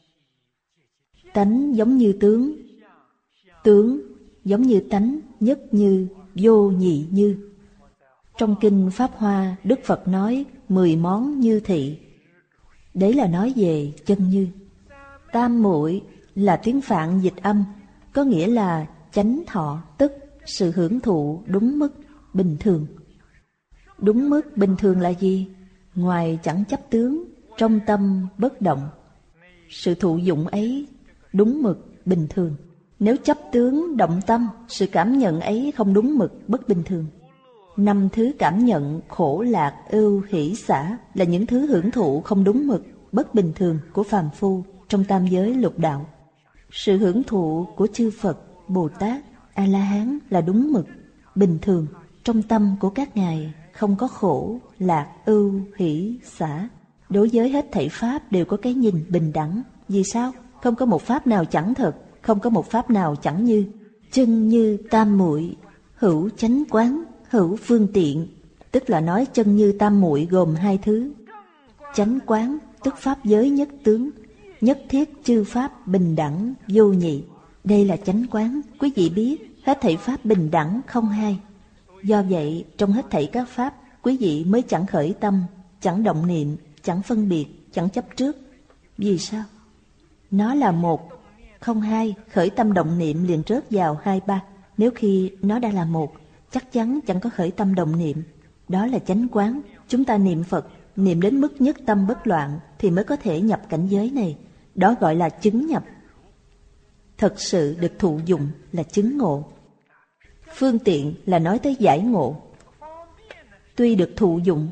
Tánh giống như tướng, tướng giống như tánh, nhất như, vô nhị như. Trong kinh Pháp Hoa, Đức Phật nói mười món như thị. Đấy là nói về chân như. Tam muội là tiếng Phạn dịch âm, có nghĩa là chánh thọ, tức sự hưởng thụ đúng mức, bình thường. Đúng mức bình thường là gì? Ngoài chẳng chấp tướng, trong tâm bất động. Sự thụ dụng ấy đúng mực, bình thường. Nếu chấp tướng, động tâm, sự cảm nhận ấy không đúng mực, bất bình thường. Năm thứ cảm nhận khổ lạc, ưu, hỷ, xả là những thứ hưởng thụ không đúng mực, bất bình thường của phàm phu trong tam giới lục đạo. Sự hưởng thụ của chư Phật, Bồ Tát, A-la-hán là đúng mực, bình thường. Trong tâm của các ngài không có khổ, lạc, ưu, hỷ, xả. Đối với hết thảy pháp đều có cái nhìn bình đẳng. Vì sao? Không có một pháp nào chẳng thật, không có một pháp nào chẳng như. Chân như tam muội, hữu chánh quán, hữu phương tiện, tức là nói chân như tam muội gồm hai thứ. Chánh quán tức pháp giới nhất tướng, nhất thiết chư pháp bình đẳng vô nhị. Đây là chánh quán. Quý vị biết hết thảy pháp bình đẳng không hai. Do vậy trong hết thảy các pháp, quý vị mới chẳng khởi tâm, chẳng động niệm, chẳng phân biệt, chẳng chấp trước. Vì sao? Nó là một, không hai. Khởi tâm động niệm liền rớt vào hai ba. Nếu khi nó đã là một, chắc chắn chẳng có khởi tâm động niệm. Đó là chánh quán. Chúng ta niệm Phật, niệm đến mức nhất tâm bất loạn thì mới có thể nhập cảnh giới này. Đó gọi là chứng nhập. Thật sự được thụ dụng là chứng ngộ. Phương tiện là nói tới giải ngộ. Tuy được thụ dụng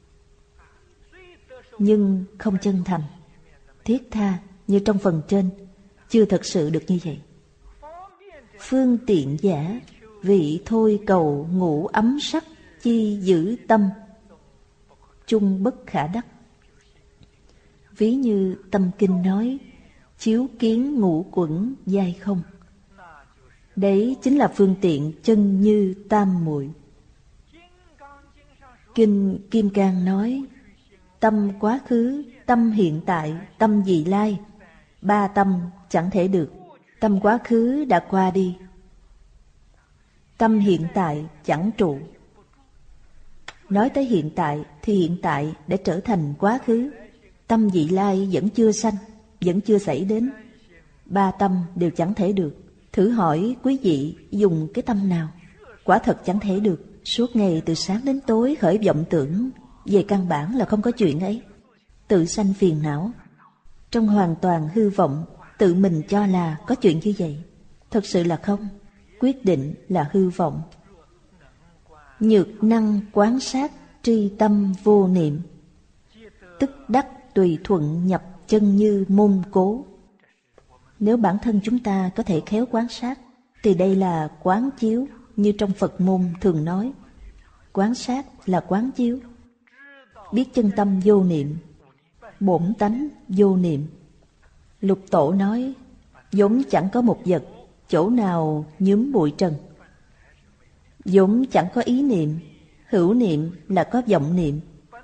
nhưng không chân thành, thiết tha như trong phần trên, chưa thật sự được như vậy. Phương tiện giả, vị thôi cầu ngũ ấm sắc, chi giữ tâm, chung bất khả đắc. Ví như Tâm Kinh nói, chiếu kiến ngũ quẩn giai không. Đấy chính là phương tiện chân như tam muội. Kinh Kim Cang nói, tâm quá khứ, tâm hiện tại, tâm vị lai, ba tâm chẳng thể được. Tâm quá khứ đã qua đi, tâm hiện tại chẳng trụ. Nói tới hiện tại thì hiện tại đã trở thành quá khứ. Tâm vị lai vẫn chưa sanh, vẫn chưa xảy đến. Ba tâm đều chẳng thể được. Thử hỏi quý vị dùng cái tâm nào? Quả thật chẳng thể được. Suốt ngày từ sáng đến tối khởi vọng tưởng, về căn bản là không có chuyện ấy. Tự sanh phiền não, trong hoàn toàn hư vọng, tự mình cho là có chuyện như vậy. Thật sự là không, quyết định là hư vọng. Nhược năng quán sát tri tâm vô niệm, tức đắc tùy thuận nhập chân như môn cố. Nếu bản thân chúng ta có thể khéo quán sát, thì đây là quán chiếu, như trong Phật môn thường nói. Quán sát là quán chiếu. Biết chân tâm vô niệm, bổn tánh vô niệm. Lục Tổ nói, vốn chẳng có một vật, chỗ nào nhúm bụi trần. Vốn chẳng có ý niệm, hữu niệm là có vọng niệm.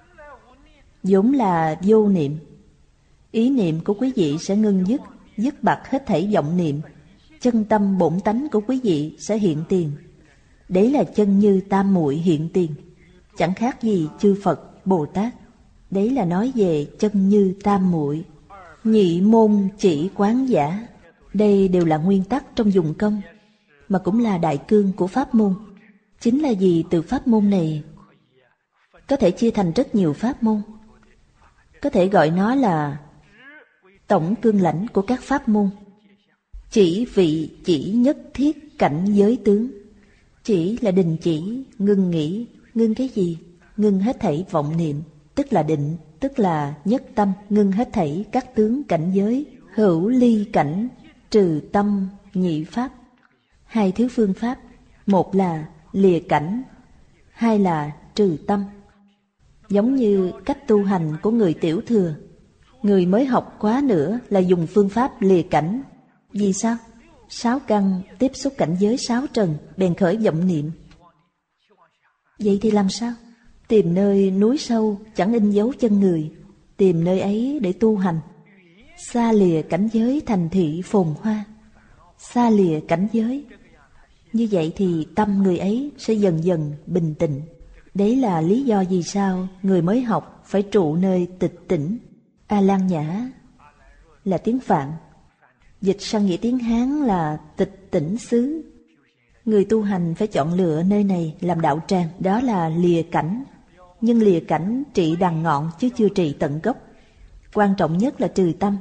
Vốn là vô niệm. Ý niệm của quý vị sẽ ngưng dứt, dứt bặt hết thảy vọng niệm. Chân tâm bổn tánh của quý vị sẽ hiện tiền. Đấy là chân như tam muội hiện tiền, chẳng khác gì chư Phật, Bồ Tát. Đấy là nói về chân như tam muội. Nhị môn chỉ quán giả, đây đều là nguyên tắc trong dụng công, mà cũng là đại cương của pháp môn. Chính là vì từ pháp môn này có thể chia thành rất nhiều pháp môn. Có thể gọi nó là tổng cương lãnh của các pháp môn. Chỉ vị chỉ nhất thiết cảnh giới tướng. Chỉ là đình chỉ, ngưng nghĩ. Ngưng cái gì? Ngưng hết thảy vọng niệm, tức là định, tức là nhất tâm. Ngưng hết thảy các tướng cảnh giới. Hữu ly cảnh, trừ tâm, nhị pháp. Hai thứ phương pháp, một là lìa cảnh, hai là trừ tâm. Giống như cách tu hành của người tiểu thừa. Người mới học quá nữa là dùng phương pháp lìa cảnh. Vì sao? Sáu căn tiếp xúc cảnh giới sáu trần, bèn khởi vọng niệm. Vậy thì làm sao? Tìm nơi núi sâu chẳng in dấu chân người, tìm nơi ấy để tu hành. Xa lìa cảnh giới thành thị phồn hoa, xa lìa cảnh giới. Như vậy thì tâm người ấy sẽ dần dần bình tĩnh. Đấy là lý do vì sao người mới học phải trụ nơi tịch tĩnh. A Lan Nhã là tiếng Phạn, dịch sang nghĩa tiếng Hán là tịch tĩnh xứ. Người tu hành phải chọn lựa nơi này làm đạo tràng, đó là lìa cảnh. Nhưng lìa cảnh trị đằng ngọn chứ chưa trị tận gốc. Quan trọng nhất là trừ tâm.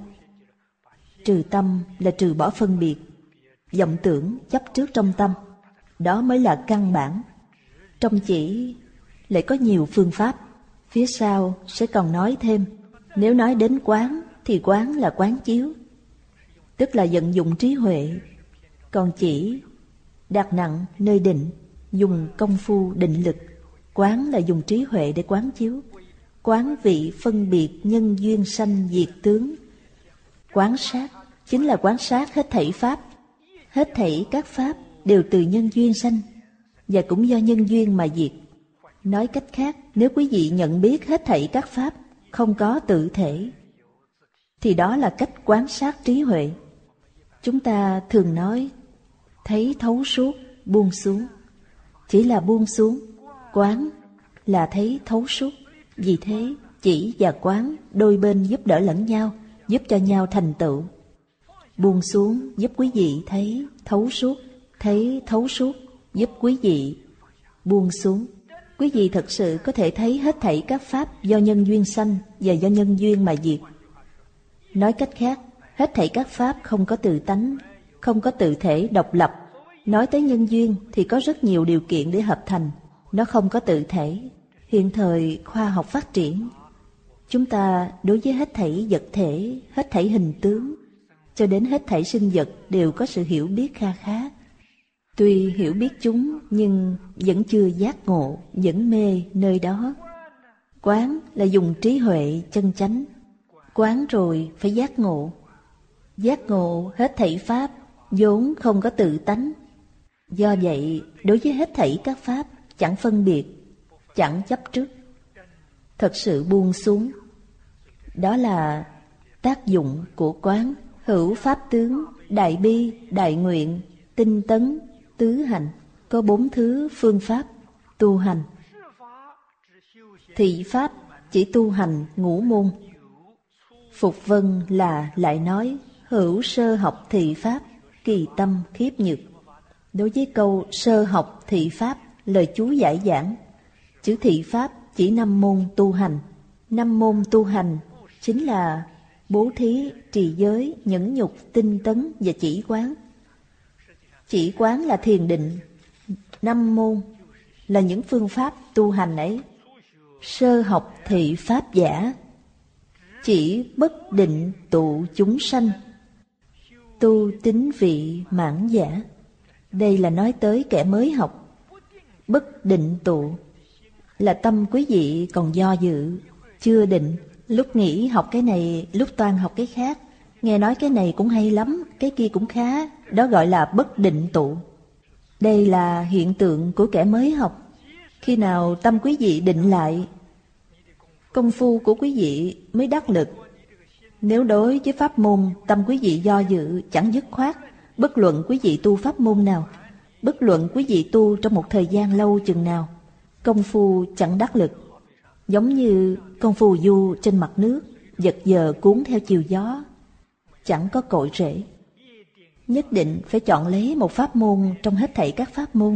Trừ tâm là trừ bỏ phân biệt, vọng tưởng, chấp trước trong tâm. Đó mới là căn bản. Trong chỉ lại có nhiều phương pháp, phía sau sẽ còn nói thêm. Nếu nói đến quán thì quán là quán chiếu, tức là vận dụng trí huệ. Còn chỉ đặt nặng nơi định, dùng công phu định lực. Quán là dùng trí huệ để quán chiếu. Quán vị phân biệt nhân duyên sanh diệt tướng. Quán sát chính là quán sát hết thảy pháp. Hết thảy các pháp đều từ nhân duyên sanh, và cũng do nhân duyên mà diệt. Nói cách khác, nếu quý vị nhận biết hết thảy các pháp không có tự thể, thì đó là cách quán sát trí huệ. Chúng ta thường nói thấy thấu suốt, buông xuống. Chỉ là buông xuống, quán là thấy thấu suốt. Vì thế, chỉ và quán đôi bên giúp đỡ lẫn nhau, giúp cho nhau thành tựu. Buông xuống giúp quý vị thấy thấu suốt, thấy thấu suốt giúp quý vị buông xuống. Quý vị thật sự có thể thấy hết thảy các pháp do nhân duyên sanh và do nhân duyên mà diệt. Nói cách khác, hết thảy các pháp không có tự tánh, không có tự thể độc lập. Nói tới nhân duyên thì có rất nhiều điều kiện để hợp thành. Nó không có tự thể. Hiện thời khoa học phát triển, chúng ta đối với hết thảy vật thể, hết thảy hình tướng, cho đến hết thảy sinh vật đều có sự hiểu biết kha khá. Tuy hiểu biết chúng nhưng vẫn chưa giác ngộ, vẫn mê nơi đó. Quán là dùng trí huệ chân chánh. Quán rồi phải giác ngộ. Giác ngộ hết thảy pháp vốn không có tự tánh. Do vậy, đối với hết thảy các pháp chẳng phân biệt, chẳng chấp trước. Thật sự buông xuống. Đó là tác dụng của quán. Hữu pháp tướng, đại bi, đại nguyện, tinh tấn, tứ hành. Có bốn thứ phương pháp tu hành. Thị pháp chỉ tu hành ngũ môn. Phục Vân là lại nói hữu sơ học thị pháp. kỳ tâm khiếp nhược. Đối với câu sơ học thị pháp, lời chú giải giảng, chữ thị pháp chỉ năm môn tu hành. Năm môn tu hành chính là bố thí, trì giới, nhẫn nhục, tinh tấn và chỉ quán. Chỉ quán là thiền định. Năm môn là những phương pháp tu hành ấy. Sơ học thị pháp giả, chỉ bất định tụ chúng sanh, tu tín vị mãn giả. Đây là nói tới kẻ mới học. Bất định tụ là tâm quý vị còn do dự, chưa định. Lúc nghĩ học cái này, lúc toan học cái khác. Nghe nói cái này cũng hay lắm, cái kia cũng khá. Đó gọi là bất định tụ. Đây là hiện tượng của kẻ mới học. Khi nào tâm quý vị định lại, công phu của quý vị mới đắc lực. Nếu đối với pháp môn tâm quý vị do dự, chẳng dứt khoát, bất luận quý vị tu pháp môn nào, bất luận quý vị tu trong một thời gian lâu chừng nào, công phu chẳng đắc lực. Giống như con phù du trên mặt nước, vật giờ cuốn theo chiều gió, chẳng có cội rễ. Nhất định phải chọn lấy một pháp môn trong hết thảy các pháp môn,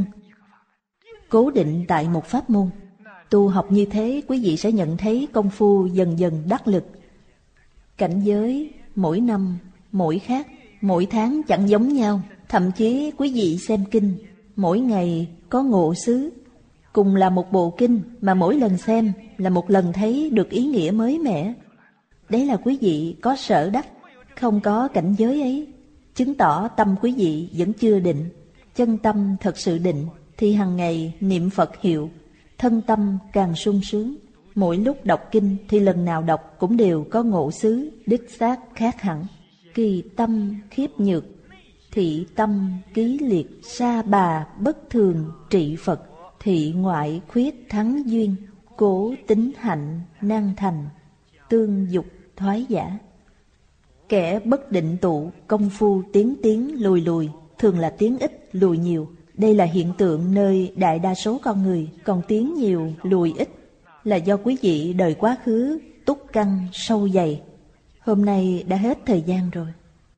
cố định tại một pháp môn. Tu học như thế, quý vị sẽ nhận thấy công phu dần dần đắc lực. Cảnh giới mỗi năm mỗi khác, mỗi tháng chẳng giống nhau. Thậm chí quý vị xem kinh, mỗi ngày có ngộ xứ. Cùng là một bộ kinh mà mỗi lần xem là một lần thấy được ý nghĩa mới mẻ. Đấy là quý vị có sở đắc. Không có cảnh giới ấy, chứng tỏ tâm quý vị vẫn chưa định. Chân tâm thật sự định thì hằng ngày niệm Phật hiệu, thân tâm càng sung sướng. Mỗi lúc đọc kinh thì lần nào đọc cũng đều có ngộ xứ, đích xác khác hẳn. Kỳ tâm khiếp nhược, thị tâm ký liệt, sa bà bất thường trị Phật. Thị ngoại khuyết thắng duyên, cố tính hạnh năng thành, tương dục thoái giả. Kẻ bất định tụ, công phu tiến tiến lùi lùi, thường là tiến ít lùi nhiều. Đây là hiện tượng nơi đại đa số con người, còn tiến nhiều lùi ít là do quý vị đời quá khứ túc căn sâu dày. Hôm nay đã hết thời gian rồi.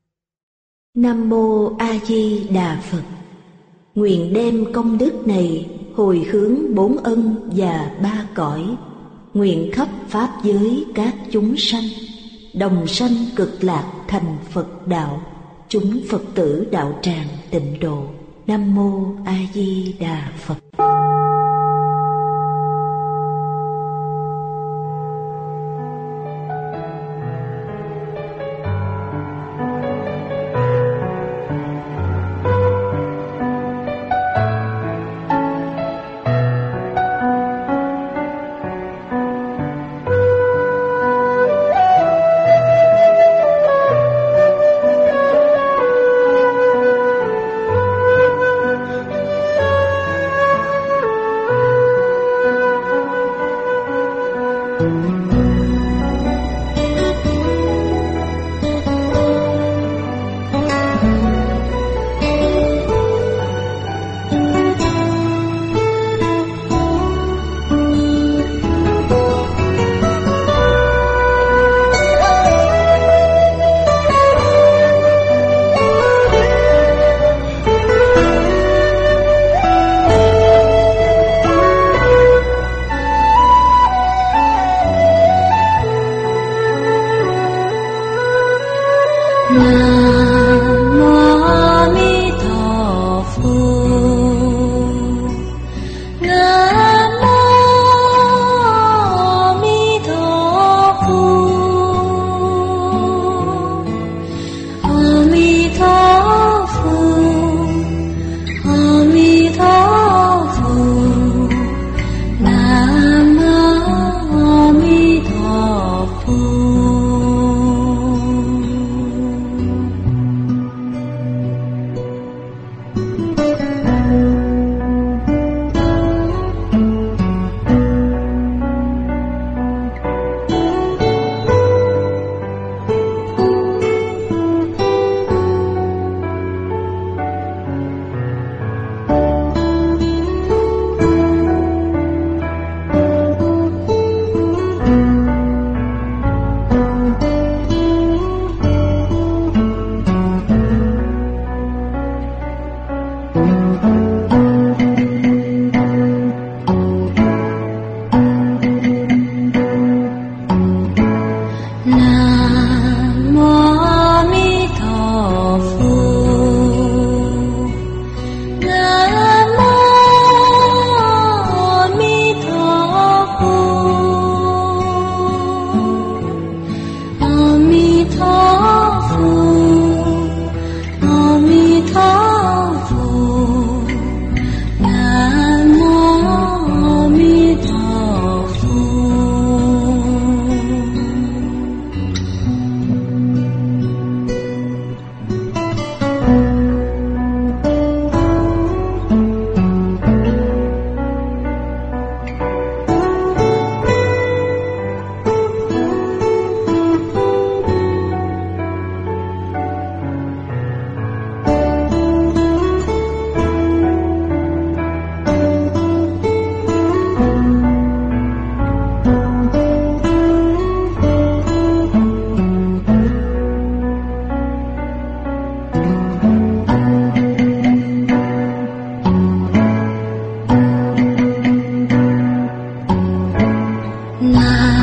Nam Mô A Di Đà Phật. Nguyện đem công đức này hồi hướng bốn ân và ba cõi, nguyện khắp pháp giới các chúng sanh đồng sanh cực lạc thành Phật đạo, chúng Phật tử đạo tràng tịnh độ. Nam Mô A Di Đà Phật. Na